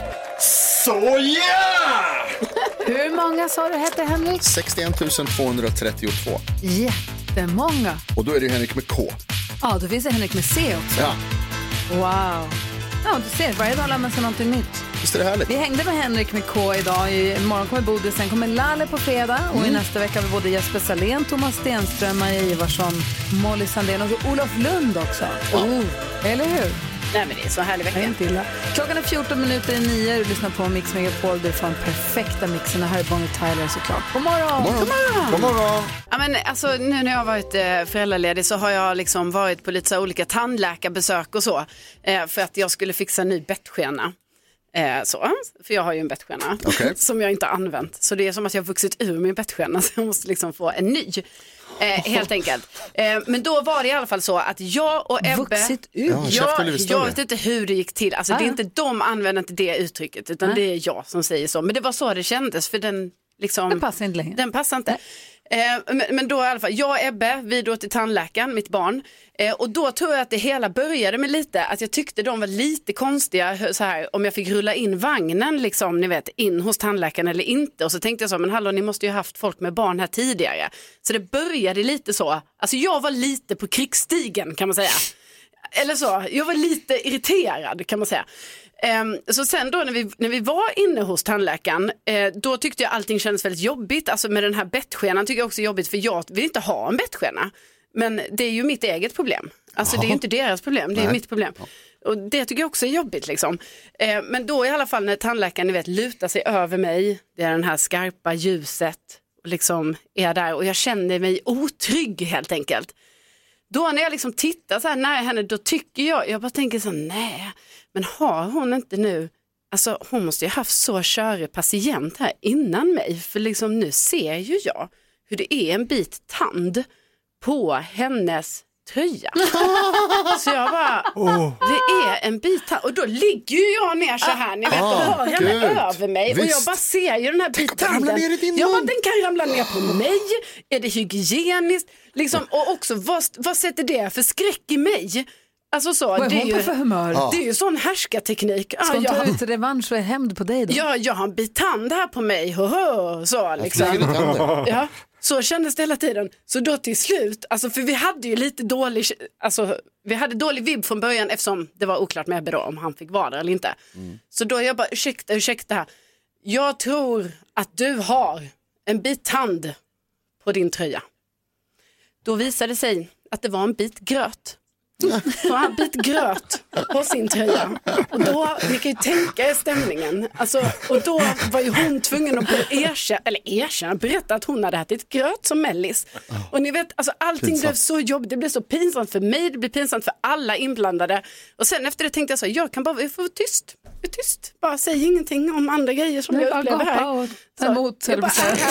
Så yeah! Hur många sa du heter Henrik? sextioett tusen tvåhundratrettiotvå. Jättemånga. Och då är det ju Henrik med K. Ja, då finns det Henrik med C också. Ja. Wow. Ja, du ser, varje dag lär man sig någonting nytt. Visst är det härligt? Vi hängde med Henrik med K idag. I morgon kommer Bodil, sen kommer Lalle på fredag. Och mm. i nästa vecka har vi både Jesper Salén, Thomas Stenström, Maja Ivarsson, Molly Sandén och så Olof Lund också. Ja. Oh, eller hur? Nej, men det är så härlig vecka. Klockan är fjorton minuter i nio. Du lyssnar på Mix Megapol. Du får den perfekta mixen. Här är Bonnie Tyler såklart. God morgon! God morgon! God morgon! Ja, men alltså, nu när jag har varit eh, föräldraledig så har jag liksom varit på lite så olika tandläkarbesök och så. Eh, för att jag skulle fixa en ny bettskena. Eh, så, för jag har ju en bettskena okay. som jag inte har använt. Så det är som att jag har vuxit ur min bettskena så jag måste liksom få en ny. Eh, helt enkelt. Eh, men då var det i alla fall så att jag och Ebbe... Vuxit ut? Ja, jag, jag vet inte hur det gick till. Alltså, ah. Det är inte de använder inte det uttrycket utan ah. det är jag som säger så. Men det var så det kändes för den liksom... Den passar inte längre. Den passar inte. Eh, men, men då i alla fall, jag och Ebbe, vi då till tandläkaren, mitt barn. Eh, och då tror jag att det hela började med lite, att jag tyckte de var lite konstiga så här, om jag fick rulla in vagnen liksom, ni vet, in hos tandläkaren eller inte. Och så tänkte jag så, men hallå, ni måste ju ha haft folk med barn här tidigare. Så det började lite så, alltså jag var lite på krigsstigen kan man säga. Eller så, jag var lite irriterad kan man säga. Um, så sen då när vi, när vi var inne hos tandläkaren uh, då tyckte jag allting kändes väldigt jobbigt. Alltså med den här bettskenan tycker jag också jobbigt för jag vill inte ha en bettskena. Men det är ju mitt eget problem. Alltså Aha. det är ju inte deras problem, det är Nej. mitt problem. Och det tycker jag också är jobbigt liksom. uh, Men då i alla fall när tandläkaren ni vet, lutar sig över mig. Det är den här skarpa ljuset och liksom är där och jag känner mig otrygg helt enkelt. Då när jag liksom tittar så här nära henne, då tycker jag, jag bara tänker så nej, men har hon inte nu, alltså hon måste ju ha haft så körig patient här innan mig, för liksom nu ser ju jag hur det är en bit tand på hennes tröja. Så jag bara, oh. det är en bit tand, och då ligger ju jag ner så här, ni vet, och har henne Gud. över mig. Visst. Och jag bara ser ju den här bit tanden. Ja, men den kan ramla ner på mig. Är det hygieniskt? Liksom, och också, vad, vad sätter det för skräck i mig? Alltså så, vad är det, är ju, för humör? det är ju sån härskarteknik. Ska hon ta ut revansch och hämnd på dig då? Ja, jag har en bit tand här på mig. Hoho, så liksom. Ja, så kändes det hela tiden. Så då till slut, alltså för vi hade ju lite dålig, alltså vi hade dålig vibb från början eftersom det var oklart med Ebbe då om han fick vara där eller inte. Mm. Så då jag bara, ursäkta, ursäkta. Jag tror att du har en bit tand på din tröja. Då visade det sig att det var en bit gröt. Så han bit gröt på sin tröja. Och då, ni kan ju tänka er stämningen. Alltså, och då var ju hon tvungen att erkänna, eller erkänna, berätta att hon hade ätit gröt som mellis. Och ni vet, alltså allting pinsamt. Blev så jobbigt. Det blev så pinsamt för mig, det blev pinsamt för alla inblandade. Och sen efter det tänkte jag så, jag kan bara, jag får vara tyst. Jag är tyst, bara säg ingenting om andra grejer som jag upplever här. Och ta emot, så, bara,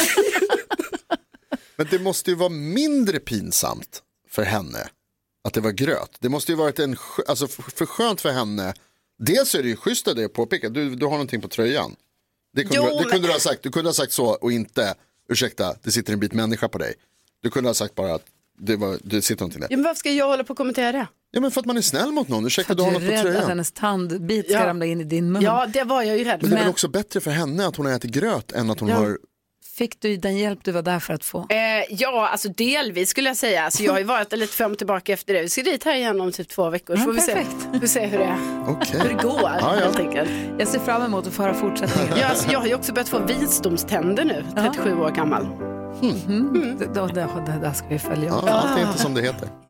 men det måste ju vara mindre pinsamt för henne att det var gröt. Det måste ju varit en, alltså för skönt för henne. Dels är det ju schysst att det är påpekat. Du, du har någonting på tröjan. Det kunde, jo, du, det kunde men... du ha sagt. Du kunde ha sagt så och inte, ursäkta, det sitter en bit människa på dig. Du kunde ha sagt bara att det, var, det sitter någonting där. Ja, men varför ska jag hålla på att kommentera det? Ja, men för att man är snäll mot någon. Ursäkta, du har något på tröjan. Du är rädd att hennes tandbit ska ja. ramla in i din mun. Ja, det var jag ju rädd för. Men det är väl också bättre för henne att hon har ätit gröt än att hon ja. har Fick du den hjälp du var där för att få? Eh, ja, alltså delvis skulle jag säga. Alltså, jag har ju varit lite fram och tillbaka efter det. Vi ska dit här igen om typ två veckor. Så Ja, får vi se, perfekt. vi se hur det är. Okay. Hur det går, Ja, ja. helt enkelt. Jag ser fram emot att få höra fortsättningen. Ja, alltså, jag har ju också börjat få visdomständer nu, trettiosju år gammal. Mm. Mm. Det, det, det, det där ska vi följa upp. Ja, allt är inte som det heter.